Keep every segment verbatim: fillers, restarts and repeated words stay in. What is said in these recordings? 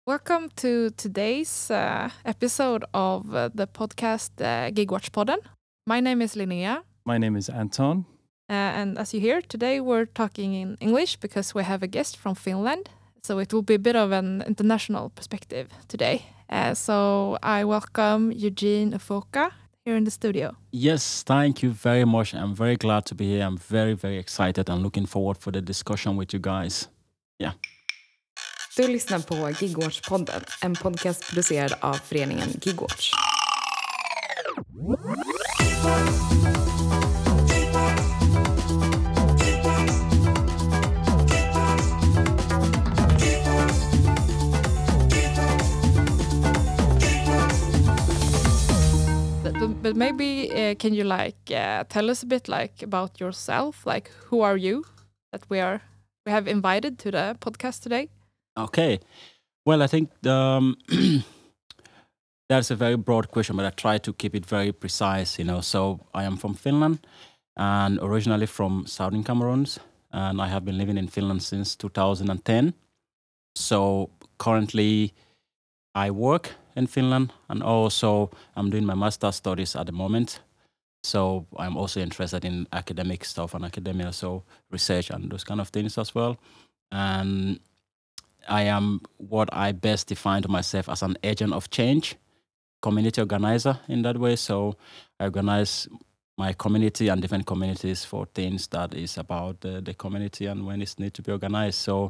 Welcome to today's uh, episode of uh, the podcast uh, Gigwatch-podden. My name is Linnea. My name is Anton. Uh, and as you hear, today we're talking in English because we have a guest from Finland. So it will be a bit of an international perspective today. Uh, so I welcome Eugene Ufoka here in the studio. Yes, thank you very much. I'm very glad to be here. I'm very, very excited and looking forward for the discussion with you guys. Yeah. Du lyssnar på Gigwatch-podden, en podcast producerad av föreningen Gigwatch. But, but maybe uh, can you like uh, tell us a bit like about yourself? Like who are you that we are we have invited to the podcast today? Okay. Well, I think um, that's a very broad question, but I try to keep it very precise, you know. So I am from Finland and originally from Southern Cameroon, and I have been living in Finland since two thousand ten. So currently I work in Finland and also I'm doing my master's studies at the moment. So I'm also interested in academic stuff and academia, so research and those kind of things as well. And I am what I best define to myself as an agent of change, community organizer in that way. So I organize my community and different communities for things that is about the, the community and when it's need to be organized. So,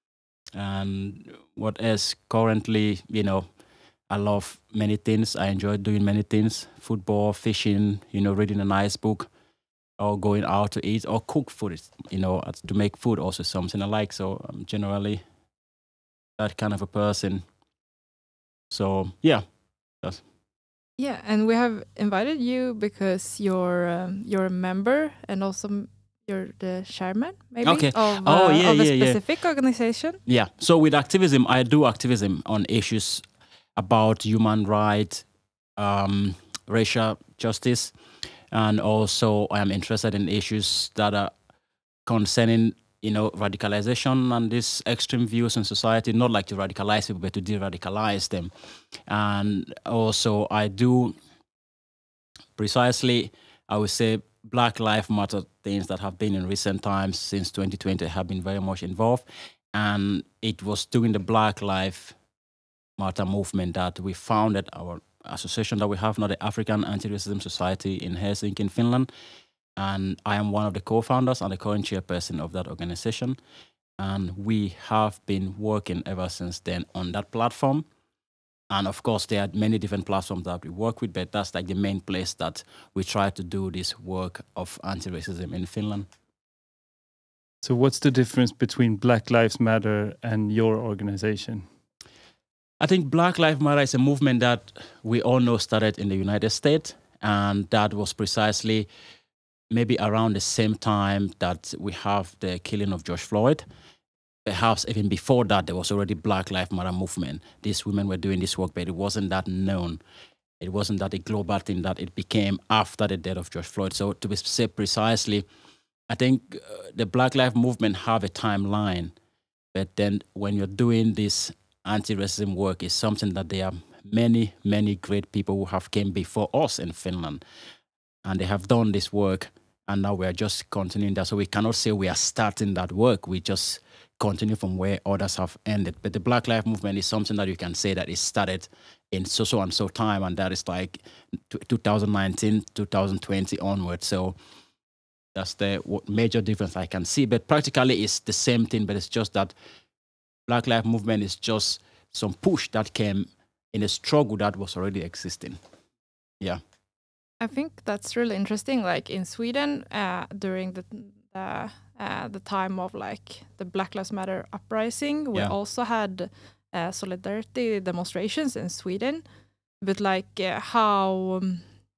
and what else currently, you know, I love many things. I enjoy doing many things, football, fishing, you know, reading a nice book or going out to eat or cook food, you know, to make food also something I like. So I'm generally that kind of a person. So yeah, that's. Yeah, and we have invited you because you're um, you're a member and also you're the chairman, maybe, Okay. of, Oh, uh, yeah, of a yeah, yeah. specific organization. Yeah. So with activism, I do activism on issues about human rights, um, racial justice, and also I am interested in issues that are concerning, you know, radicalization and these extreme views in society, not like to radicalize people, but to de-radicalize them. And also I do precisely, I would say, Black Lives Matter things that have been in recent times since twenty twenty have been very much involved. And it was during the Black Lives Matter movement that we founded our association that we have now, the African Anti-Racism Society in Helsinki, in Finland. And I am one of the co-founders and the current chairperson of that organization. And we have been working ever since then on that platform. And of course, there are many different platforms that we work with, but that's like the main place that we try to do this work of anti-racism in Finland. So what's the difference between Black Lives Matter and your organization? I think Black Lives Matter is a movement that we all know started in the United States. And that was precisely maybe around the same time that we have the killing of George Floyd. Perhaps even before that, there was already Black Lives Matter movement. These women were doing this work, but it wasn't that known. It wasn't that a global thing that it became after the death of George Floyd. So to be say precisely, I think uh, the Black Lives Movement have a timeline. But then when you're doing this anti-racism work, it's something that there are many, many great people who have came before us in Finland. And they have done this work. And now we're just continuing that. So we cannot say we are starting that work. We just continue from where others have ended. But the Black Lives Movement is something that you can say that it started in so so and so time, and that is like twenty nineteen, twenty twenty onward. So that's the major difference I can see. But practically it's the same thing, but it's just that Black Lives Movement is just some push that came in a struggle that was already existing. Yeah. I think that's really interesting. Like in Sweden, uh, during the the, uh, the time of like the Black Lives Matter uprising, we Yeah. also had uh, solidarity demonstrations in Sweden. But like uh, how um,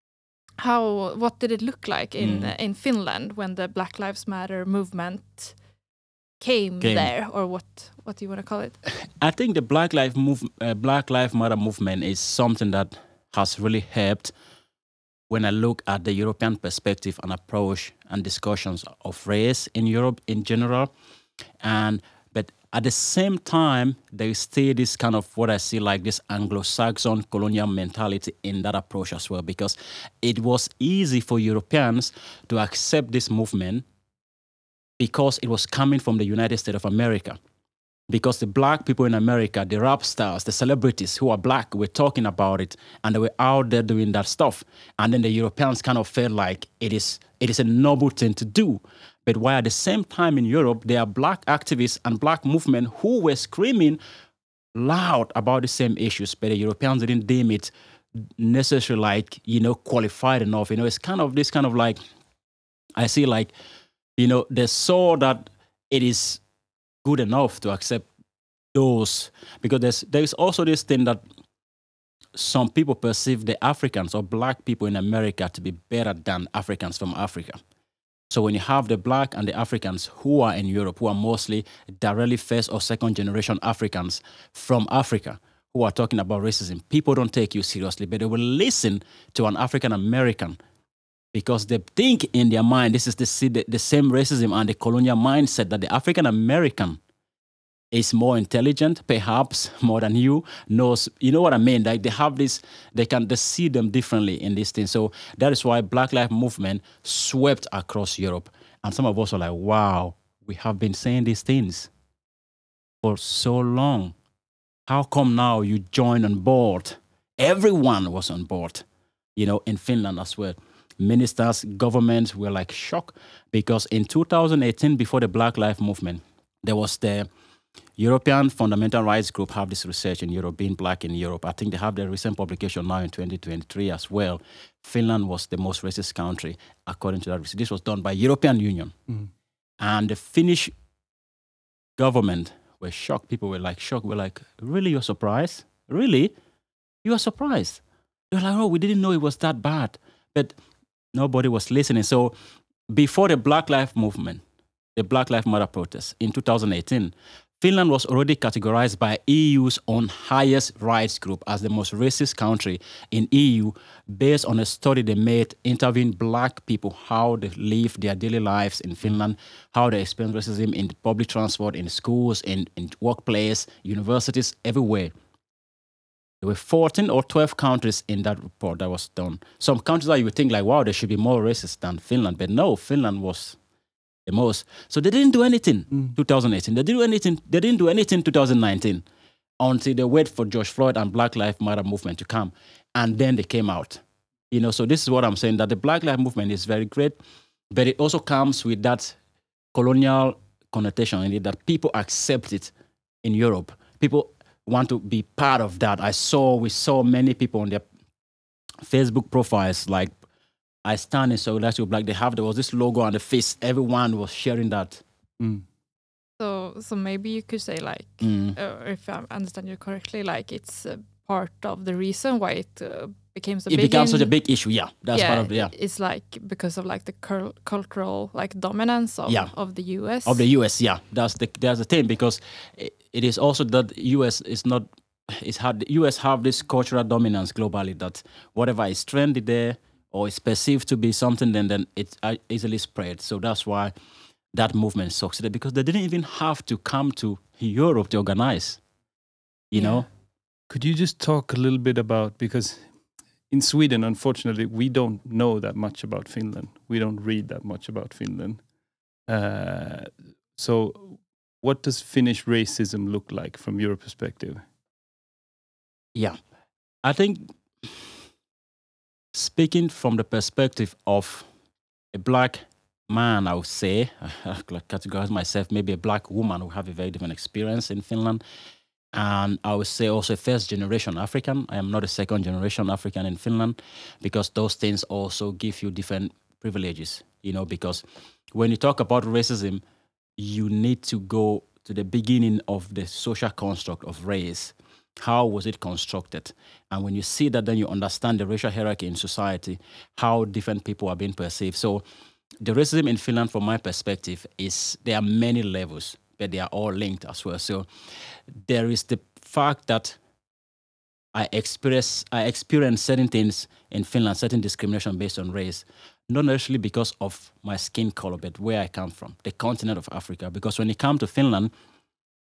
how what did it look like in Mm. uh, in Finland when the Black Lives Matter movement came, Came. there, or what what do you want to call it? I think the Black Lives move, uh, Black Lives Matter movement is something that has really helped when I look at the European perspective and approach and discussions of race in Europe in general. And but at the same time, there is still this kind of what I see like this Anglo-Saxon colonial mentality in that approach as well, because it was easy for Europeans to accept this movement because it was coming from the United States of America. Because the black people in America, the rap stars, the celebrities who are black, were talking about it, and they were out there doing that stuff. And then the Europeans kind of felt like it is it is a noble thing to do. But while at the same time in Europe, there are black activists and black movement who were screaming loud about the same issues, but the Europeans didn't deem it necessarily like, you know, qualified enough. You know, it's kind of this kind of like, I see like, you know, they saw that it is good enough to accept those, because there's there is also this thing that some people perceive the Africans or black people in America to be better than Africans from Africa. So when you have the black and the Africans who are in Europe, who are mostly directly first or second generation Africans from Africa, who are talking about racism, people don't take you seriously, but they will listen to an African American because they think in their mind this is the, the, the same racism and the colonial mindset that the African American is more intelligent, perhaps more than you, knows, you know what I mean? Like they have this, they can they see them differently in this thing. So that is why Black Lives Movement swept across Europe. And some of us are like, wow, we have been saying these things for so long. How come now you join on board? Everyone was on board, you know, in Finland as well. Ministers, governments were like shocked because in two thousand eighteen, before the Black Lives Movement, there was the European Fundamental Rights Group have this research in Europe, being black in Europe. I think they have their recent publication now in twenty twenty-three as well. Finland was the most racist country, according to that research. This was done by European Union. Mm. And the Finnish government were shocked. People were like shocked. We're like, really, you're surprised? Really? You are surprised? They're like, oh, we didn't know it was that bad. But nobody was listening. So before the Black Lives Movement, the Black Lives Matter protests in two thousand eighteen, Finland was already categorized by E U's own highest rights group as the most racist country in E U based on a study they made interviewing black people, how they live their daily lives in Finland, how they experience racism in public transport, in schools, in, in workplace, universities, everywhere. There were fourteen or twelve countries in that report that was done. Some countries that you would think like, wow, they should be more racist than Finland. But no, Finland was the most. So they didn't do anything mm. two thousand eighteen. They didn't do anything. They didn't do anything two thousand nineteen until they wait for George Floyd and Black Lives Matter movement to come. And then they came out. You know, so this is what I'm saying, that the Black Lives Movement is very great, but it also comes with that colonial connotation in it, that people accept it in Europe. People want to be part of that. I saw, we saw many people on their Facebook profiles, like, I stand in solidarity with black. They have, there was this logo on the face. Everyone was sharing that. Mm. So, so maybe you could say, like, mm. uh, if I understand you correctly, like it's uh, part of the reason why it uh, became so it big. It becomes in, such a big issue. Yeah, that's yeah, part of it. Yeah, it's like because of like the cul cultural like dominance of yeah. of the U S. Of the U S, yeah, that's the that's the thing, because it, it is also that U S is not. It's hard. The U S have this cultural dominance globally, that whatever is trendy there, or is perceived to be something, then then it's easily spread. So that's why that movement succeeded, because they didn't even have to come to Europe to organize, you yeah. know? Could you just talk a little bit about, because in Sweden, unfortunately, we don't know that much about Finland. We don't read that much about Finland. Uh, so what does Finnish racism look like from your perspective? Yeah, I think... Speaking from the perspective of a black man, I would say, I categorize myself, maybe a black woman who have a very different experience in Finland. And I would say also a first generation African. I am not a second generation African in Finland, because those things also give you different privileges, you know, because when you talk about racism, you need to go to the beginning of the social construct of race. How was it constructed? And when you see that, then you understand the racial hierarchy in society, how different people are being perceived. So the racism in Finland, from my perspective, is there are many levels, but they are all linked as well. So there is the fact that I experience, I experience certain things in Finland, certain discrimination based on race, not necessarily because of my skin color, but where I come from, the continent of Africa. Because when you come to Finland,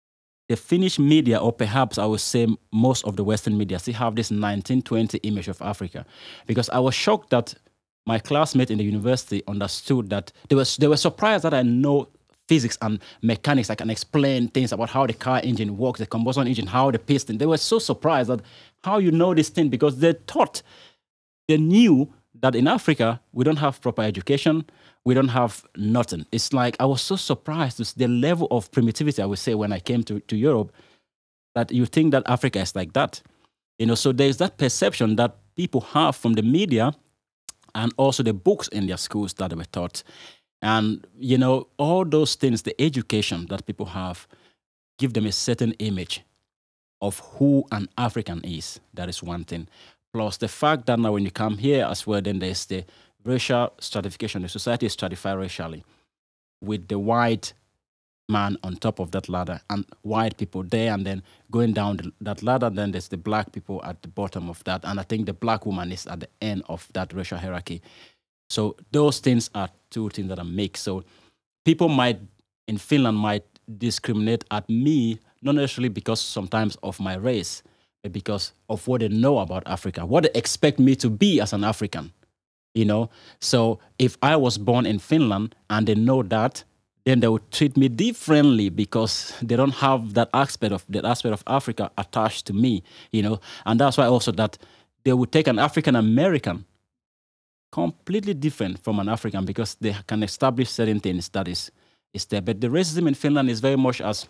the Finnish media, or perhaps I would say most of the Western media, still have this nineteen twenty image of Africa. Because I was shocked that my classmate in the university understood that they were, they were surprised that I know physics and mechanics. I can explain things about how the car engine works, the combustion engine, how the piston. They were so surprised that how you know this thing, because they thought, they knew that in Africa, we don't have proper education, we don't have nothing. It's like, I was so surprised to see the level of primitivity, I would say, when I came to, to Europe, that you think that Africa is like that. You know, so there's that perception that people have from the media and also the books in their schools that they were taught. And, you know, all those things, the education that people have, give them a certain image of who an African is. That is one thing. Plus the fact that now when you come here as well, then there's the racial stratification. The society is stratified racially, with the white man on top of that ladder and white people there, and then going down the, that ladder, then there's the black people at the bottom of that. And I think the black woman is at the end of that racial hierarchy. So those things are two things that are mixed. So people might, in Finland, might discriminate at me, not necessarily because sometimes of my race, but because of what they know about Africa, what they expect me to be as an African, you know? So if I was born in Finland and they know that, then they would treat me differently because they don't have that aspect of that aspect of Africa attached to me, you know? And that's why also that they would take an African American completely different from an African, because they can establish certain things that is, is there. But the racism in Finland is very much as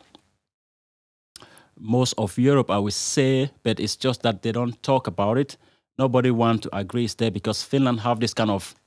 most of Europe, I would say, but it's just that they don't talk about it. Nobody wants to agree it's there, because Finland have this kind of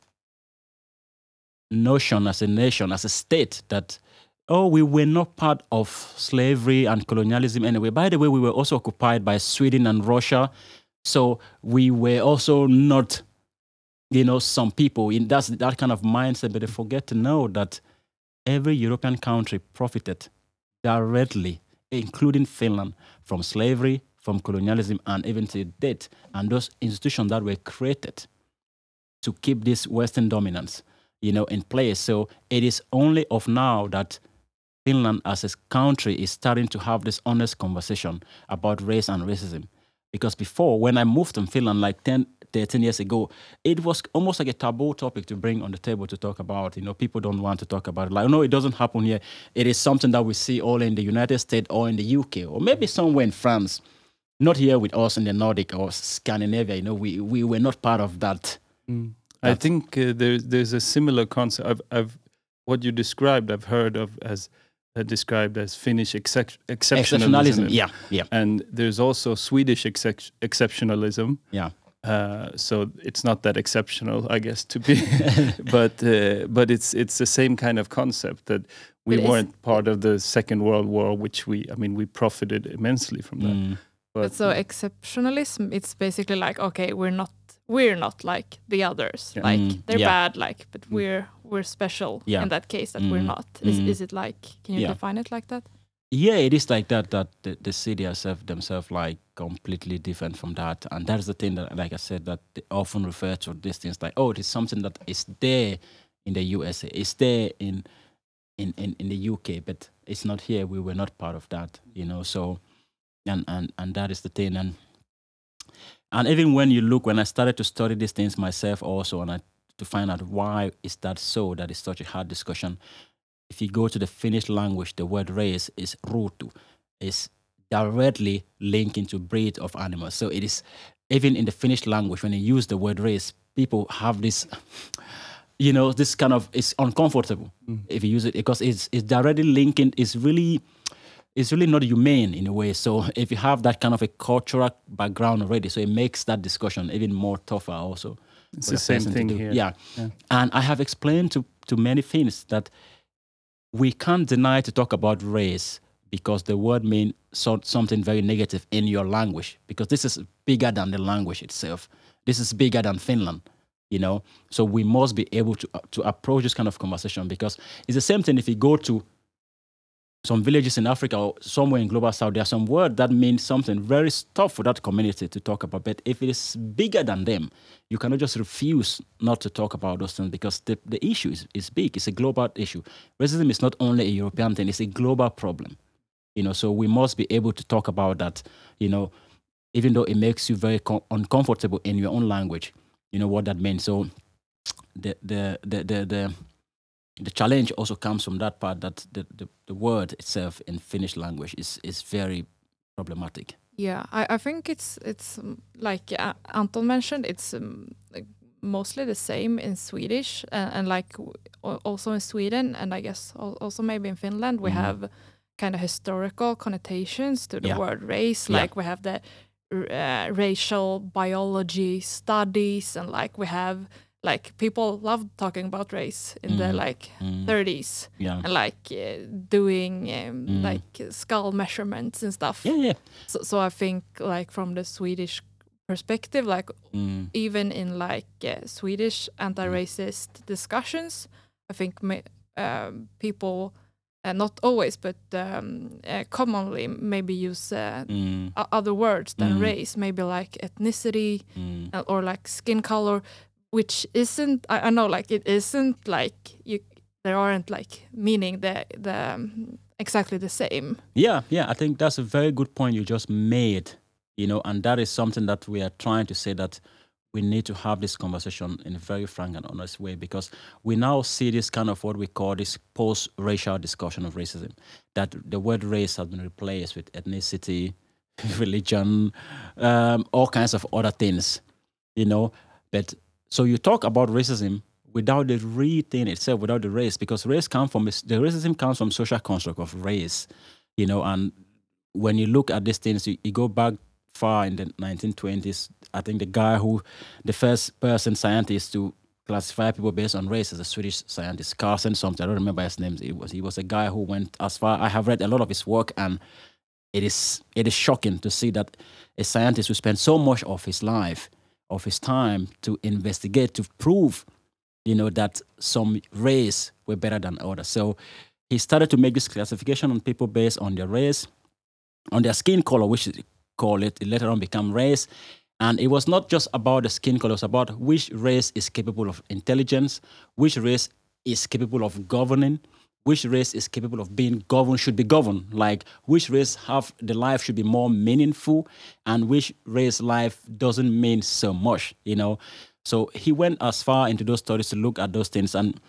notion as a nation, as a state, that, oh, we were not part of slavery and colonialism anyway. By the way, we were also occupied by Sweden and Russia. So we were also not, you know, some people in that's that kind of mindset, but they forget to know that every European country profited directly, including Finland, from slavery, from colonialism, and even to debt, and those institutions that were created to keep this Western dominance, you know, in place. So it is only of now that Finland as a country is starting to have this honest conversation about race and racism. Because before, when I moved to Finland like ten, thirteen years ago, it was almost like a taboo topic to bring on the table to talk about. You know, people don't want to talk about it. Like, no, it doesn't happen here. It is something that we see all in the United States or in the U K, or maybe somewhere in France. Not here with us in the Nordic or Scandinavia. You know, we, we were not part of that. Mm. I think uh, there's there's a similar concept. I've, I've what you described, I've heard of as uh, described as Finnish excep exceptionalism. exceptionalism. Yeah, yeah. And there's also Swedish excep exceptionalism. Yeah. Uh, so it's not that exceptional, I guess, to be, but uh, but it's it's the same kind of concept that we But weren't part of the Second World War, which we, I mean, we profited immensely from that. Mm. But, But so exceptionalism, it's basically like, okay, we're not we're not like the others. Yeah. Like Mm, they're yeah. bad, like, but we're we're special Yeah. in that case that Mm, we're not. Is mm. is it like, can you Yeah. define it like that? Yeah, it is like that, that the, the city itself themselves like completely different from that. And that's the thing that, like I said, that they often refer to these things like, oh, it is something that is there in the U S A, it's there in, in, in, in the U K, but it's not here. We were not part of that, you know, so, and, and, and that is the thing. And, and even when you look, when I started to study these things myself also, and I, to find out why is that so, that is such a hard discussion. If you go to the Finnish language, the word race is ruutu, is directly linked into breed of animals. So it is, even in the Finnish language, when you use the word race, people have this, you know, this kind of, it's uncomfortable mm. if you use it, because it's, it's directly linking, it's really, it's really not humane in a way. So if you have that kind of a cultural background already, so it makes that discussion even more tougher also. It's the same thing here. Yeah. yeah. And I have explained to, to many Finns that we can't deny to talk about race because the word means so, something very negative in your language, because this is bigger than the language itself. This is bigger than Finland, you know? So we must be able to, uh, to approach this kind of conversation, because it's the same thing if you go to some villages in Africa or somewhere in Global South, there are some words that mean something very tough for that community to talk about. But if it is bigger than them, you cannot just refuse not to talk about those things, because the, the issue is, is big. It's a global issue. Racism is not only a European thing, it's a global problem. You know, so we must be able to talk about that, you know, even though it makes you very com- uncomfortable in your own language, you know what that means. So the the the the the, the challenge also comes from that part, that the, the, the word itself in Finnish language is is very problematic. Yeah, I, I think it's it's um, like uh, Anton mentioned, it's um, like mostly the same in Swedish and, and like w- al- also in Sweden, and I guess al- also maybe in Finland we Mhm. have kind of historical connotations to the Yeah. word race. Yeah. Like we have the r- uh, racial biology studies, and like we have like people love talking about race in the Mm. like Mm. thirties, Yeah. and like uh, doing um, Mm. like skull measurements and stuff. Yeah, yeah. So, so I think like from the Swedish perspective, like Mm. even in like uh, Swedish anti-racist discussions, I think ma- um, people, uh, not always, but um, uh, commonly maybe use uh, Mm. o- other words than Mm. race, maybe like ethnicity Mm. uh, or like skin color, which isn't. I, I know like it isn't like you. There aren't like meaning the the um, exactly the same. Yeah, yeah, I think that's a very good point you just made, you know, and that is something that we are trying to say, that we need to have this conversation in a very frank and honest way, because we now see this kind of what we call this post-racial discussion of racism, that the word race has been replaced with ethnicity, religion, um, all kinds of other things, you know. But so you talk about racism without the real thing itself, without the race, because race comes from, the racism comes from social construct of race, you know. And when you look at these things, you, you go back far in the nineteen twenties. I think the guy who, the first person scientist to classify people based on race is a Swedish scientist, Carlsen something. I don't remember his name. It was he was a guy who went as far. I have read a lot of his work, and it is it is shocking to see that a scientist who spent so much of his life, of his time, to investigate, to prove, you know, that some race were better than others. So he started to make this classification on people based on their race, on their skin color, which is call it, it later on become race. And it was not just about the skin color, it was about which race is capable of intelligence, which race is capable of governing, which race is capable of being governed, should be governed, like which race have the life should be more meaningful, and which race life doesn't mean so much, you know. So he went as far into those studies to look at those things. And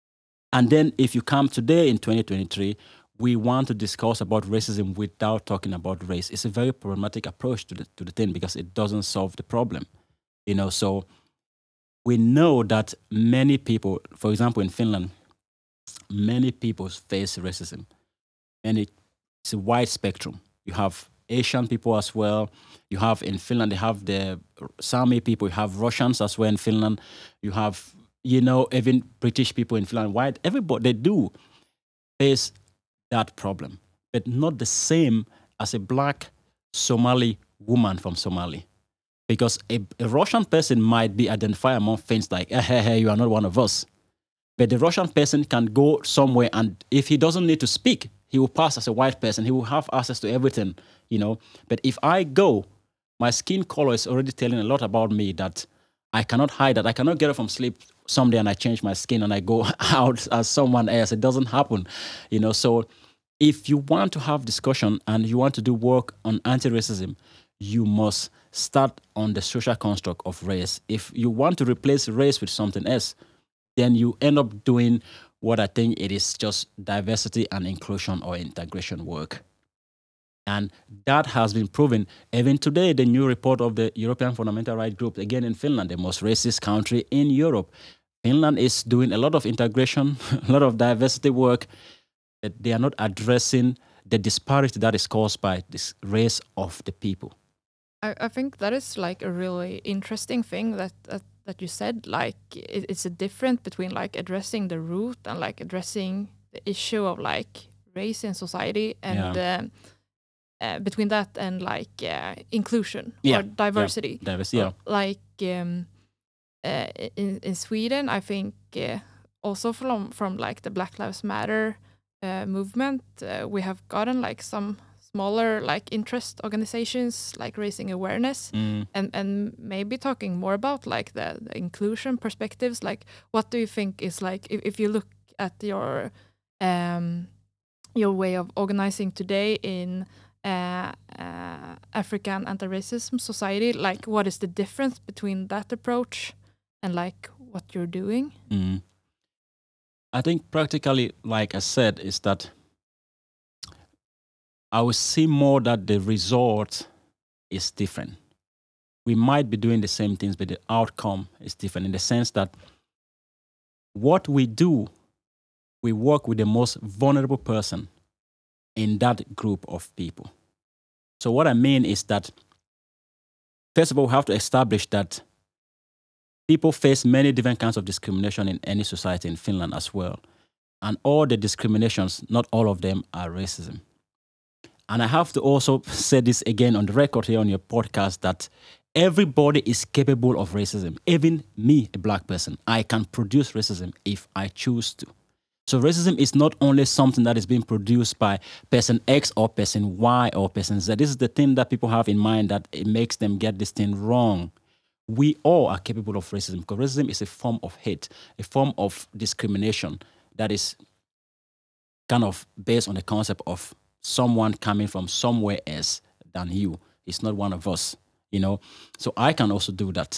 and then if you come today in twenty twenty-three, we want to discuss about racism without talking about race. It's a very problematic approach to the to the thing, because it doesn't solve the problem, you know. So we know that many people, for example, in Finland, many people face racism, and it, it's a wide spectrum. You have Asian people as well. You have in Finland, they have the Sami people. You have Russians as well in Finland. You have, you know, even British people in Finland. White, everybody, they do face that problem, but not the same as a black Somali woman from Somali. Because a, a Russian person might be identified among Finns like, hey, hey, hey, you are not one of us. But the Russian person can go somewhere, and if he doesn't need to speak, he will pass as a white person. He will have access to everything, you know. But if I go, my skin color is already telling a lot about me, that I cannot hide that. I cannot get up from sleep someday and I change my skin and I go out as someone else. It doesn't happen, you know. So if you want to have discussion and you want to do work on anti-racism, you must start on the social construct of race. If you want to replace race with something else, then you end up doing what I think it is just diversity and inclusion or integration work. And that has been proven. Even today, the new report of the European Fundamental Rights Group, again in Finland, the most racist country in Europe, Finland is doing a lot of integration, a lot of diversity work. That they are not addressing the disparity that is caused by this race of the people. I, I think that is like a really interesting thing that that, that you said. Like it, it's a difference between like addressing the root and like addressing the issue of like race in society, and Yeah. um, uh, between that and like uh, inclusion Yeah, or diversity. Yeah, diversity, yeah. Uh, like um, uh, in in Sweden, I think uh, also from from like the Black Lives Matter uh, movement, uh, we have gotten like some smaller like interest organizations like raising awareness Mm. and and maybe talking more about like the, the inclusion perspectives. Like what do you think is like if, if you look at your um your way of organizing today in uh, uh, African anti-racism society? Like, what is the difference between that approach and like what you're doing? Mm. I think practically, like I said, is that I would see more that the result is different. We might be doing the same things, but the outcome is different in the sense that what we do, we work with the most vulnerable person in that group of people. So what I mean is that, first of all, we have to establish that people face many different kinds of discrimination in any society in Finland as well. And all the discriminations, not all of them are racism. And I have to also say this again on the record here on your podcast, that everybody is capable of racism. Even me, a black person, I can produce racism if I choose to. So racism is not only something that is being produced by person X or person Y or person Z. This is the thing that people have in mind, that it makes them get this thing wrong. We all are capable of racism, because racism is a form of hate, a form of discrimination that is kind of based on the concept of someone coming from somewhere else than you. It's not one of us, you know. So I can also do that.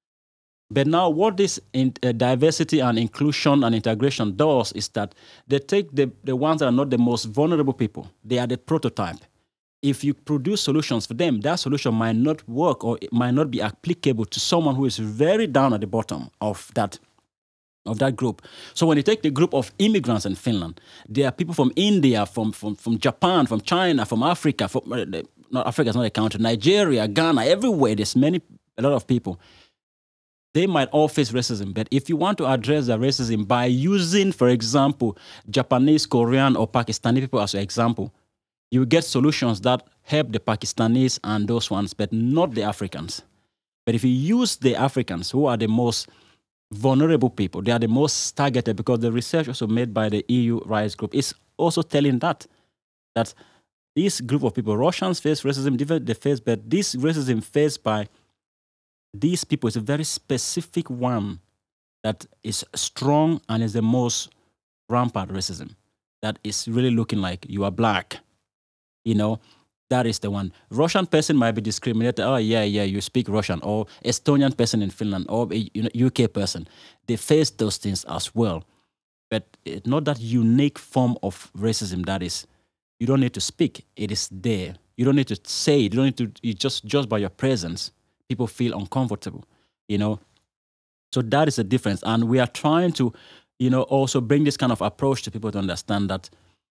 But now what this in, uh, diversity and inclusion and integration does is that they take the, the ones that are not the most vulnerable people. They are the prototype. If you produce solutions for them, that solution might not work, or it might not be applicable to someone who is very down at the bottom of that of that group. So when you take the group of immigrants in Finland, there are people from India, from from, from Japan, from China, from Africa, from, uh, not Africa is not a country, Nigeria, Ghana, everywhere, there's many, a lot of people. They might all face racism, but if you want to address the racism by using, for example, Japanese, Korean, or Pakistani people as an example, you get solutions that help the Pakistanis and those ones, but not the Africans. But if you use the Africans, who are the most vulnerable people, they are the most targeted, because the research also made by the E U Rights Group is also telling that, that this group of people, Russians face racism, different they face, but this racism faced by these people is a very specific one that is strong and is the most rampant racism, that is really looking like you are black. You know, that is the one. Russian person might be discriminated. Oh, yeah, yeah, you speak Russian. Or Estonian person in Finland, or a U K person. They face those things as well. But it's not that unique form of racism that is, you don't need to speak. It is there. You don't need to say it. You don't need to, you just, just by your presence, people feel uncomfortable, you know. So that is the difference. And we are trying to, you know, also bring this kind of approach to people to understand that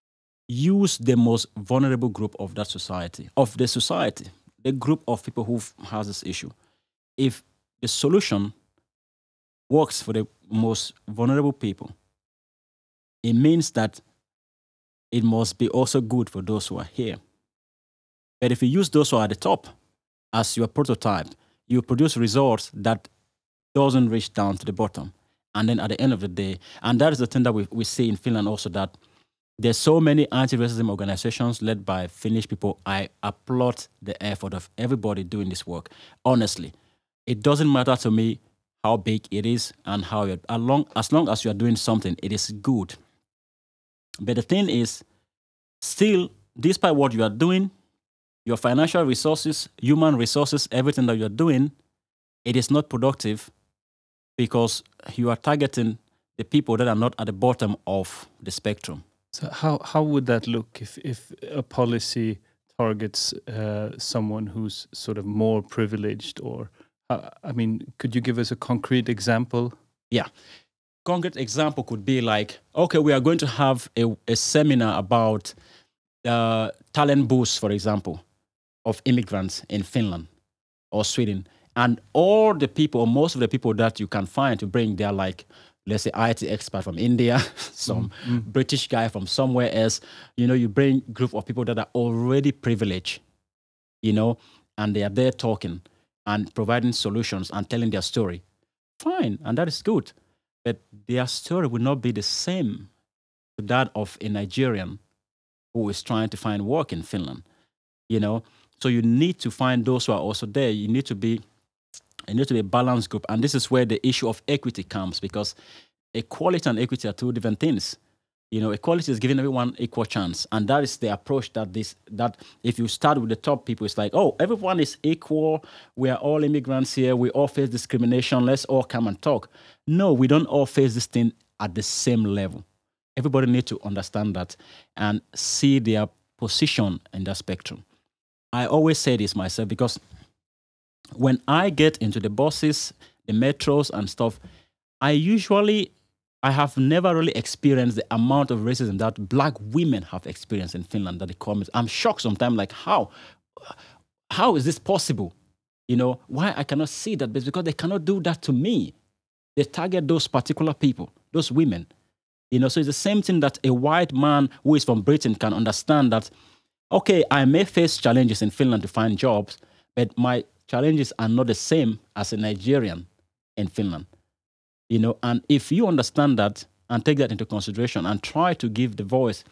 use the most vulnerable group of that society, of the society, the group of people who has this issue. If the solution works for the most vulnerable people, it means that it must be also good for those who are here. But if you use those who are at the top as your prototype, you produce results that doesn't reach down to the bottom. And then at the end of the day, and that is the thing that we, we see in Finland also, that there's so many anti-racism organizations led by Finnish people. I applaud the effort of everybody doing this work. Honestly, it doesn't matter to me how big it is and how you're, as long, as long as you are doing something, it is good. But the thing is, still, despite what you are doing, your financial resources, human resources, everything that you're doing, it is not productive, because you are targeting the people that are not at the bottom of the spectrum. So how how would that look if, if a policy targets uh, someone who's sort of more privileged? Or, uh, I mean, could you give us a concrete example? Yeah. Concrete example could be like, okay, we are going to have a, a seminar about uh, talent boost, for example, of immigrants in Finland or Sweden. And all the people, or most of the people that you can find to bring, they're like, let's say, I T expert from India, some mm-hmm. British guy from somewhere else. You know, you bring a group of people that are already privileged, you know, and they are there talking and providing solutions and telling their story. Fine, and that is good. But their story will not be the same to that of a Nigerian who is trying to find work in Finland, you know. So you need to find those who are also there. You need to be It needs to be a balanced group. And this is where the issue of equity comes, because equality and equity are two different things. You know, equality is giving everyone equal chance, and that is the approach that this that if you start with the top people, it's like, oh, everyone is equal. We are all immigrants here. We all face discrimination. Let's all come and talk. No, we don't all face this thing at the same level. Everybody needs to understand that and see their position in that spectrum. I always say this myself because when I get into the buses, the metros and stuff, I usually, I have never really experienced the amount of racism that black women have experienced in Finland that they comment. I'm shocked sometimes, like how, how is this possible? You know, why I cannot see that? But because they cannot do that to me. They target those particular people, those women. You know, so it's the same thing that a white man who is from Britain can understand that, okay, I may face challenges in Finland to find jobs, but my challenges are not the same as a Nigerian in Finland. You know, and if you understand that and take that into consideration and try to give the voice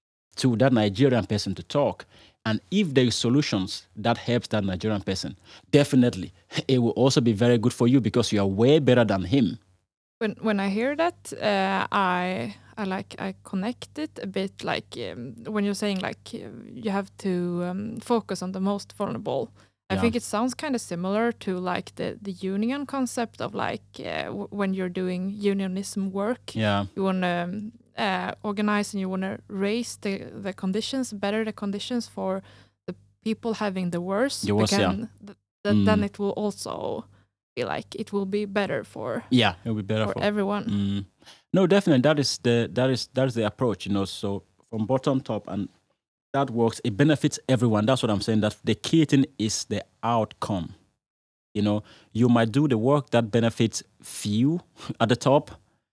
to that Nigerian person to talk, and if there is solutions that helps that Nigerian person, definitely it will also be very good for you because you are way better than him. When when I hear that, uh, I I like I connect it a bit like um, when you're saying like you have to um, focus on the most vulnerable. I Yeah. think it sounds kind of similar to like the the union concept of like uh, w- when you're doing unionism work. Yeah. You want to um, uh, organize and you want to raise the the conditions, better the conditions for the people having the worst. The worst, yeah. Because th- th- Mm. Then it will also be like it will be better for Yeah, it will be better for, for, everyone. Mm. No, definitely. That is the that is that is the approach, you know. So from bottom top, and that works. It benefits everyone. That's what I'm saying. That the key thing is the outcome. You know, you might do the work that benefits few at the top,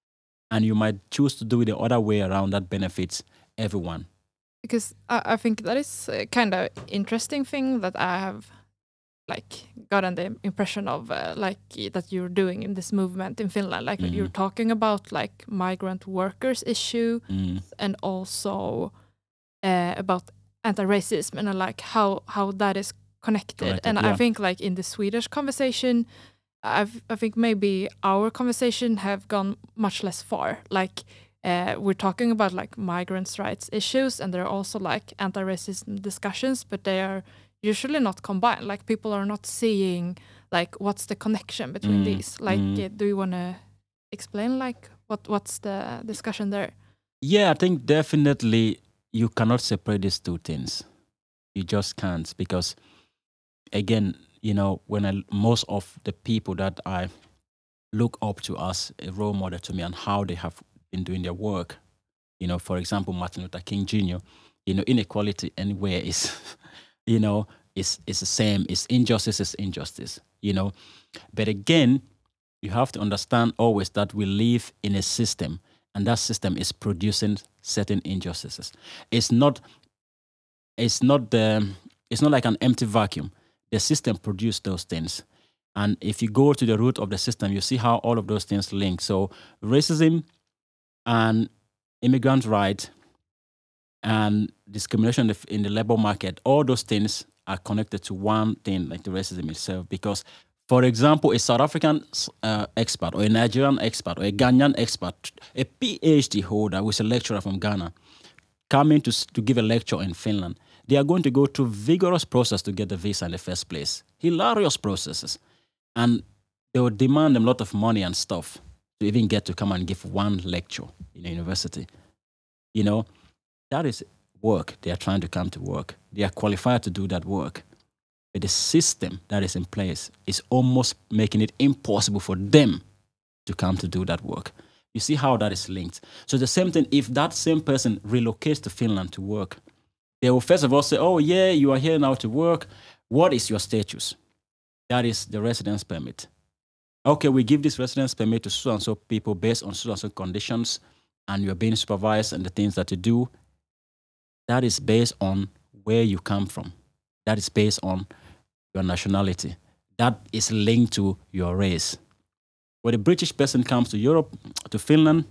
and you might choose to do it the other way around that benefits everyone. Because I, I think that is a kind of interesting thing that I have like gotten the impression of uh, like that you're doing in this movement in Finland, like Mhm. you're talking about like migrant workers issue Mm. and also uh, about anti-racism and uh, like how how that is connected. Connected, And yeah. I think like in the Swedish conversation, I've, I think maybe our conversation have gone much less far. Like uh, we're talking about like migrants' rights issues, and there are also like anti-racism discussions, but they are usually not combined. Like people are not seeing like what's the connection between Mm, these. Like, mm. uh, do you want to explain like what what's the discussion there? Yeah, I think definitely you cannot separate these two things. You just can't because, again, you know, when I, most of the people that I look up to as a role model to me and how they have been doing their work, you know, for example, Martin Luther King Junior, you know, inequality anywhere is, you know, is is the same. It's injustice is injustice, you know. But again, you have to understand always that we live in a system, and that system is producing certain injustices. It's not, it's not the, it's not like an empty vacuum. The system produced those things. And if you go to the root of the system, you see how all of those things link. So racism and immigrant rights and discrimination in the, in the labor market, all those things are connected to one thing, like the racism itself. Because, for example, a South African uh, expert or a Nigerian expert or a Ghanaian expert, a PhD holder who is a lecturer from Ghana, coming to, to give a lecture in Finland, they are going to go through vigorous process to get the visa in the first place. Hilarious processes. And they will demand them a lot of money and stuff to even get to come and give one lecture in a university. You know, that is work. They are trying to come to work. They are qualified to do that work. But the system that is in place is almost making it impossible for them to come to do that work. You see how that is linked. So the same thing, if that same person relocates to Finland to work, they will first of all say, oh yeah, you are here now to work. What is your status? That is the residence permit. Okay, we give this residence permit to so-and-so people based on so-and-so conditions, and you're being supervised and the things that you do. That is based on where you come from. That is based on your nationality. That is linked to your race. When a British person comes to Europe, to Finland,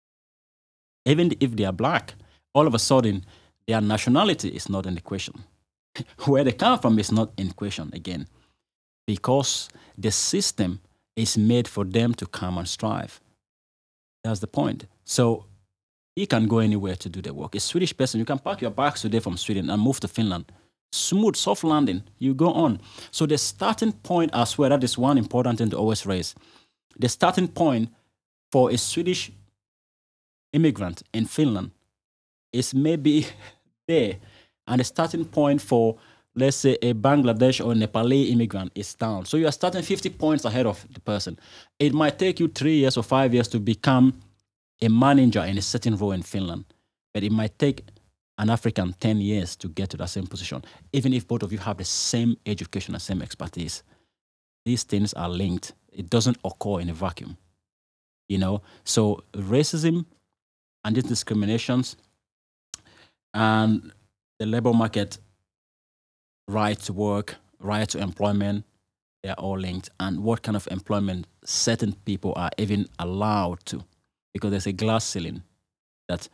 even if they are black, all of a sudden, their nationality is not in the question. Where they come from is not in question again, because the system is made for them to come and strive. That's the point. So he can go anywhere to do the work. A Swedish person, you can pack your bags today from Sweden and move to Finland. Smooth, soft landing, you go on. So the starting point as well, that is one important thing to always raise. The starting point for a Swedish immigrant in Finland is maybe there. And the starting point for, let's say, a Bangladesh or Nepali immigrant is down. So you are starting fifty points ahead of the person. It might take you three years or five years to become a manager in a certain role in Finland, but it might take an African ten years to get to that same position, even if both of you have the same education and same expertise. These things are linked. It doesn't occur in a vacuum, you know? So racism and these discriminations and the labor market, right to work, right to employment, they are all linked. And what kind of employment certain people are even allowed to, because there's a glass ceiling that,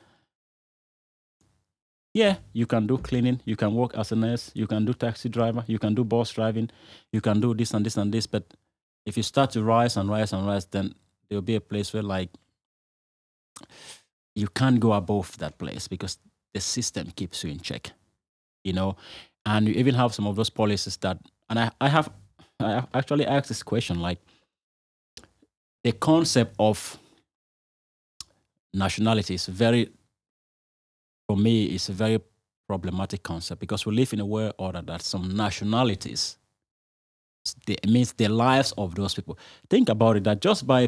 yeah, you can do cleaning, you can work as a nurse, you can do taxi driver, you can do bus driving, you can do this and this and this. But if you start to rise and rise and rise, then there'll be a place where like you can't go above that place because the system keeps you in check, you know. And you even have some of those policies that, and I, I have, I actually asked this question, like the concept of nationality is very, for me, it's a very problematic concept because we live in a world order that some nationalities, it means the lives of those people. Think about it, that just by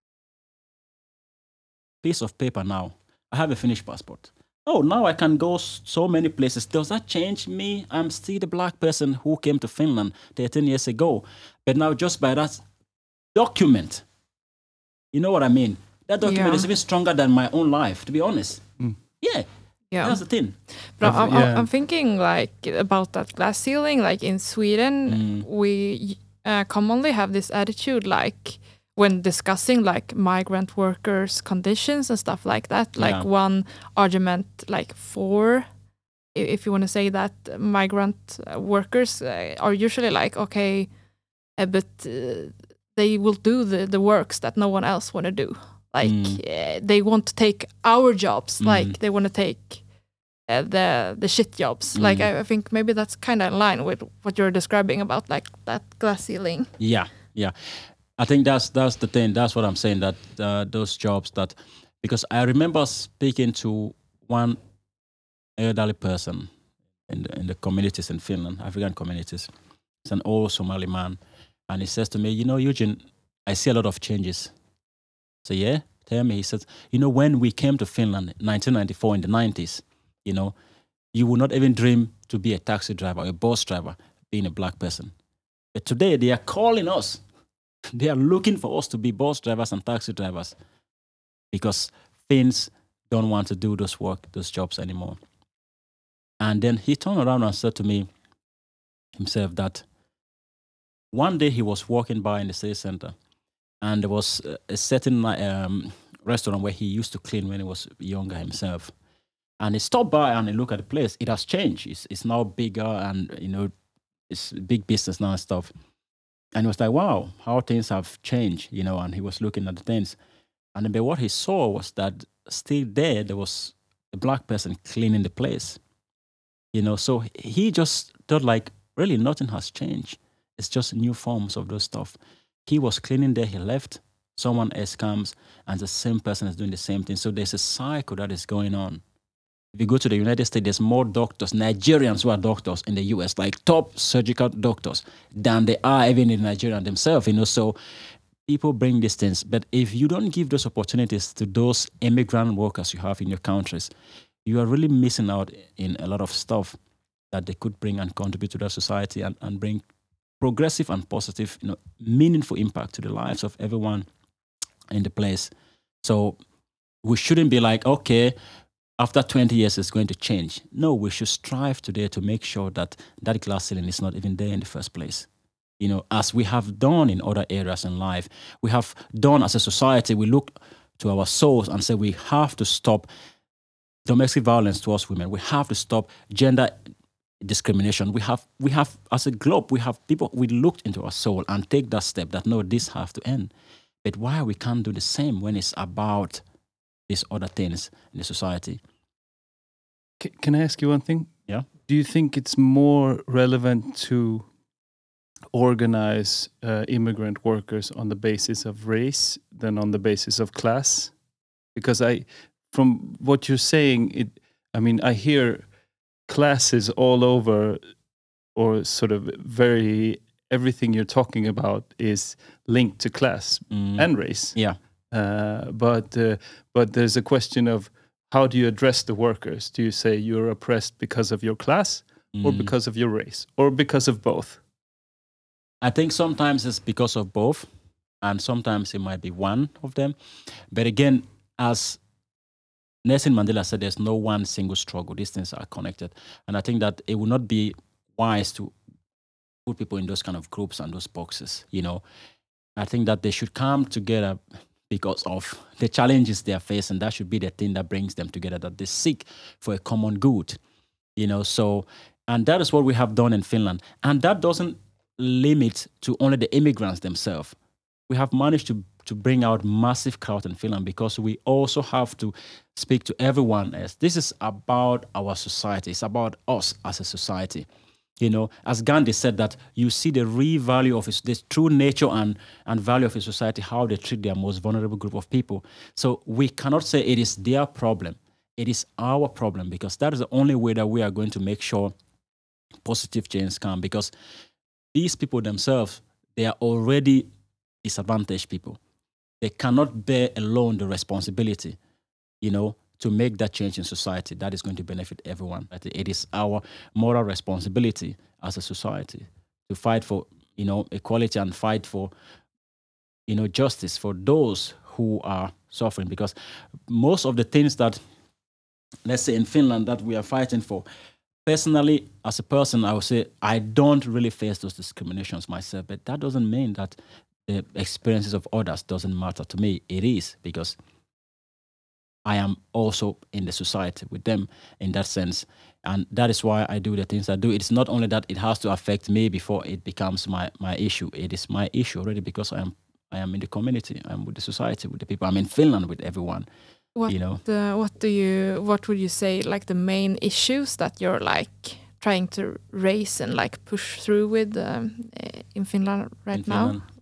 piece of paper now, I have a Finnish passport. Oh, now I can go so many places. Does that change me? I'm still the black person who came to Finland thirteen years ago. But now just by that document, you know what I mean? That document Yeah. is even stronger than my own life, to be honest. Mm. Yeah, Yeah. that's the thing. But I've- I'm, I'm- yeah. I'm thinking like about that glass ceiling. Like in Sweden, Mm. we uh, commonly have this attitude, like when discussing like migrant workers' conditions and stuff like that. Like Yeah. one argument, like for, i- if you want to say that, migrant uh, workers uh, are usually like, okay, uh, but uh, they will do the the works that no one else want to do. Like Mm. uh, they want to take our jobs. Mm. Like they want to take uh, the the shit jobs. Mm. Like I, I think maybe that's kind of in line with what you're describing about like that glass ceiling. Yeah, yeah. I think that's that's the thing. That's what I'm saying. That uh, those jobs that, because I remember speaking to one elderly person in the, in the communities in Finland, African communities. It's an old Somali man, and he says to me, "You know, Eugene, I see a lot of changes." So yeah, tell me. He says, "You know, when we came to Finland, nineteen ninety-four in the nineties, you know, you would not even dream to be a taxi driver or a bus driver, being a black person. But today they are calling us." They are looking for us to be bus drivers and taxi drivers because Finns don't want to do those work, those jobs anymore. And then he turned around and said to me himself that one day he was walking by in the city center and there was a certain um, restaurant where he used to clean when he was younger himself. And he stopped by and he looked at the place. It has changed. It's, it's now bigger and, you know, it's big business now and stuff. And he was like, wow, how things have changed, you know, and he was looking at the things. And then what he saw was that still there, there was a black person cleaning the place, you know. So he just thought like, really nothing has changed. It's just new forms of those stuff. He was cleaning there, he left, someone else comes, and the same person is doing the same thing. So there's a cycle that is going on. If you go to the United States, there's more doctors, Nigerians who are doctors in the U S, like top surgical doctors, than they are even in Nigeria themselves, you know. So people bring these things. But if you don't give those opportunities to those immigrant workers you have in your countries, you are really missing out in a lot of stuff that they could bring and contribute to their society and, and bring progressive and positive, you know, meaningful impact to the lives of everyone in the place. So we shouldn't be like, okay, after twenty years, it's going to change. No, we should strive today to make sure that that glass ceiling is not even there in the first place. You know, as we have done in other areas in life, we have done as a society, we look to our souls and say we have to stop domestic violence towards women. We have to stop gender discrimination. We have, we have, as a globe, we have people, we looked into our soul and take that step that no, this has to end. But why we can't do the same when it's about these other things in the society. C- can I ask you one thing? Yeah. Do you think it's more relevant to organize uh, immigrant workers on the basis of race than on the basis of class? Because I, from what you're saying, it. I mean, I hear classes all over, or sort of very everything you're talking about is linked to class Mm. and race. Yeah. Uh, but uh, but there's a question of how do you address the workers? Do you say you're oppressed because of your class, or Mm. because of your race, or because of both? I think sometimes it's because of both, and sometimes it might be one of them. But again, as Nelson Mandela said, there's no one single struggle. These things are connected. And I think that it would not be wise to put people in those kind of groups and those boxes, you know. I think that they should come together because of the challenges they are facing. That should be the thing that brings them together, that they seek for a common good, you know. So, and that is what we have done in Finland. And that doesn't limit to only the immigrants themselves. We have managed to to bring out massive crowd in Finland because we also have to speak to everyone else. This is about our society. It's about us as a society. You know, as Gandhi said, that you see the real value of his, this true nature and, and value of a society, how they treat their most vulnerable group of people. So we cannot say it is their problem. It is our problem, because that is the only way that we are going to make sure positive change come, because these people themselves, they are already disadvantaged people. They cannot bear alone the responsibility, you know, to make that change in society that is going to benefit everyone. It is our moral responsibility as a society to fight for, you know, equality and fight for, you know, justice for those who are suffering. Because most of the things that, let's say in Finland, that we are fighting for, personally, as a person, I would say I don't really face those discriminations myself, but that doesn't mean that the experiences of others doesn't matter to me. It is, because I am also in the society with them in that sense. And that is why I do the things I do. It's not only that it has to affect me before it becomes my, my issue. It is my issue already because I am I am in the community. I'm with the society, with the people. I'm in Finland with everyone. What, you know. uh, what do you? What would you say? Like the main issues that you're like trying to raise and like push through with um, in Finland right in now? Finland.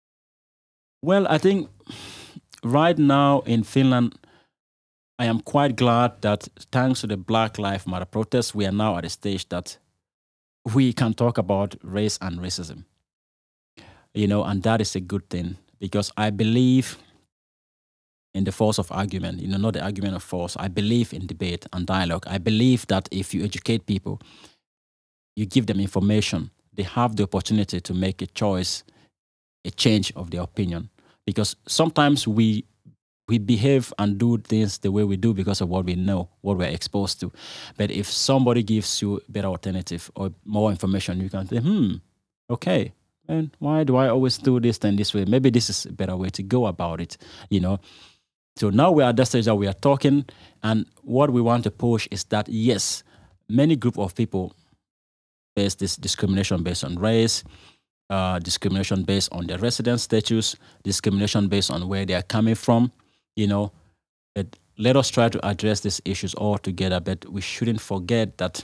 Well, I think right now in Finland, I am quite glad that thanks to the Black Lives Matter protests, we are now at a stage that we can talk about race and racism. You know, and that is a good thing, because I believe in the force of argument, you know, not the argument of force. I believe in debate and dialogue. I believe that if you educate people, you give them information, they have the opportunity to make a choice, a change of their opinion. Because sometimes we we behave and do things the way we do because of what we know, what we're exposed to. But if somebody gives you a better alternative or more information, you can say, hmm, okay, and why do I always do this then this way? Maybe this is a better way to go about it, you know? So now we are at that stage that we are talking, and what we want to push is that, yes, many group of people face this discrimination based on race, uh, discrimination based on their residence status, discrimination based on where they are coming from, you know. But let us try to address these issues all together, but we shouldn't forget that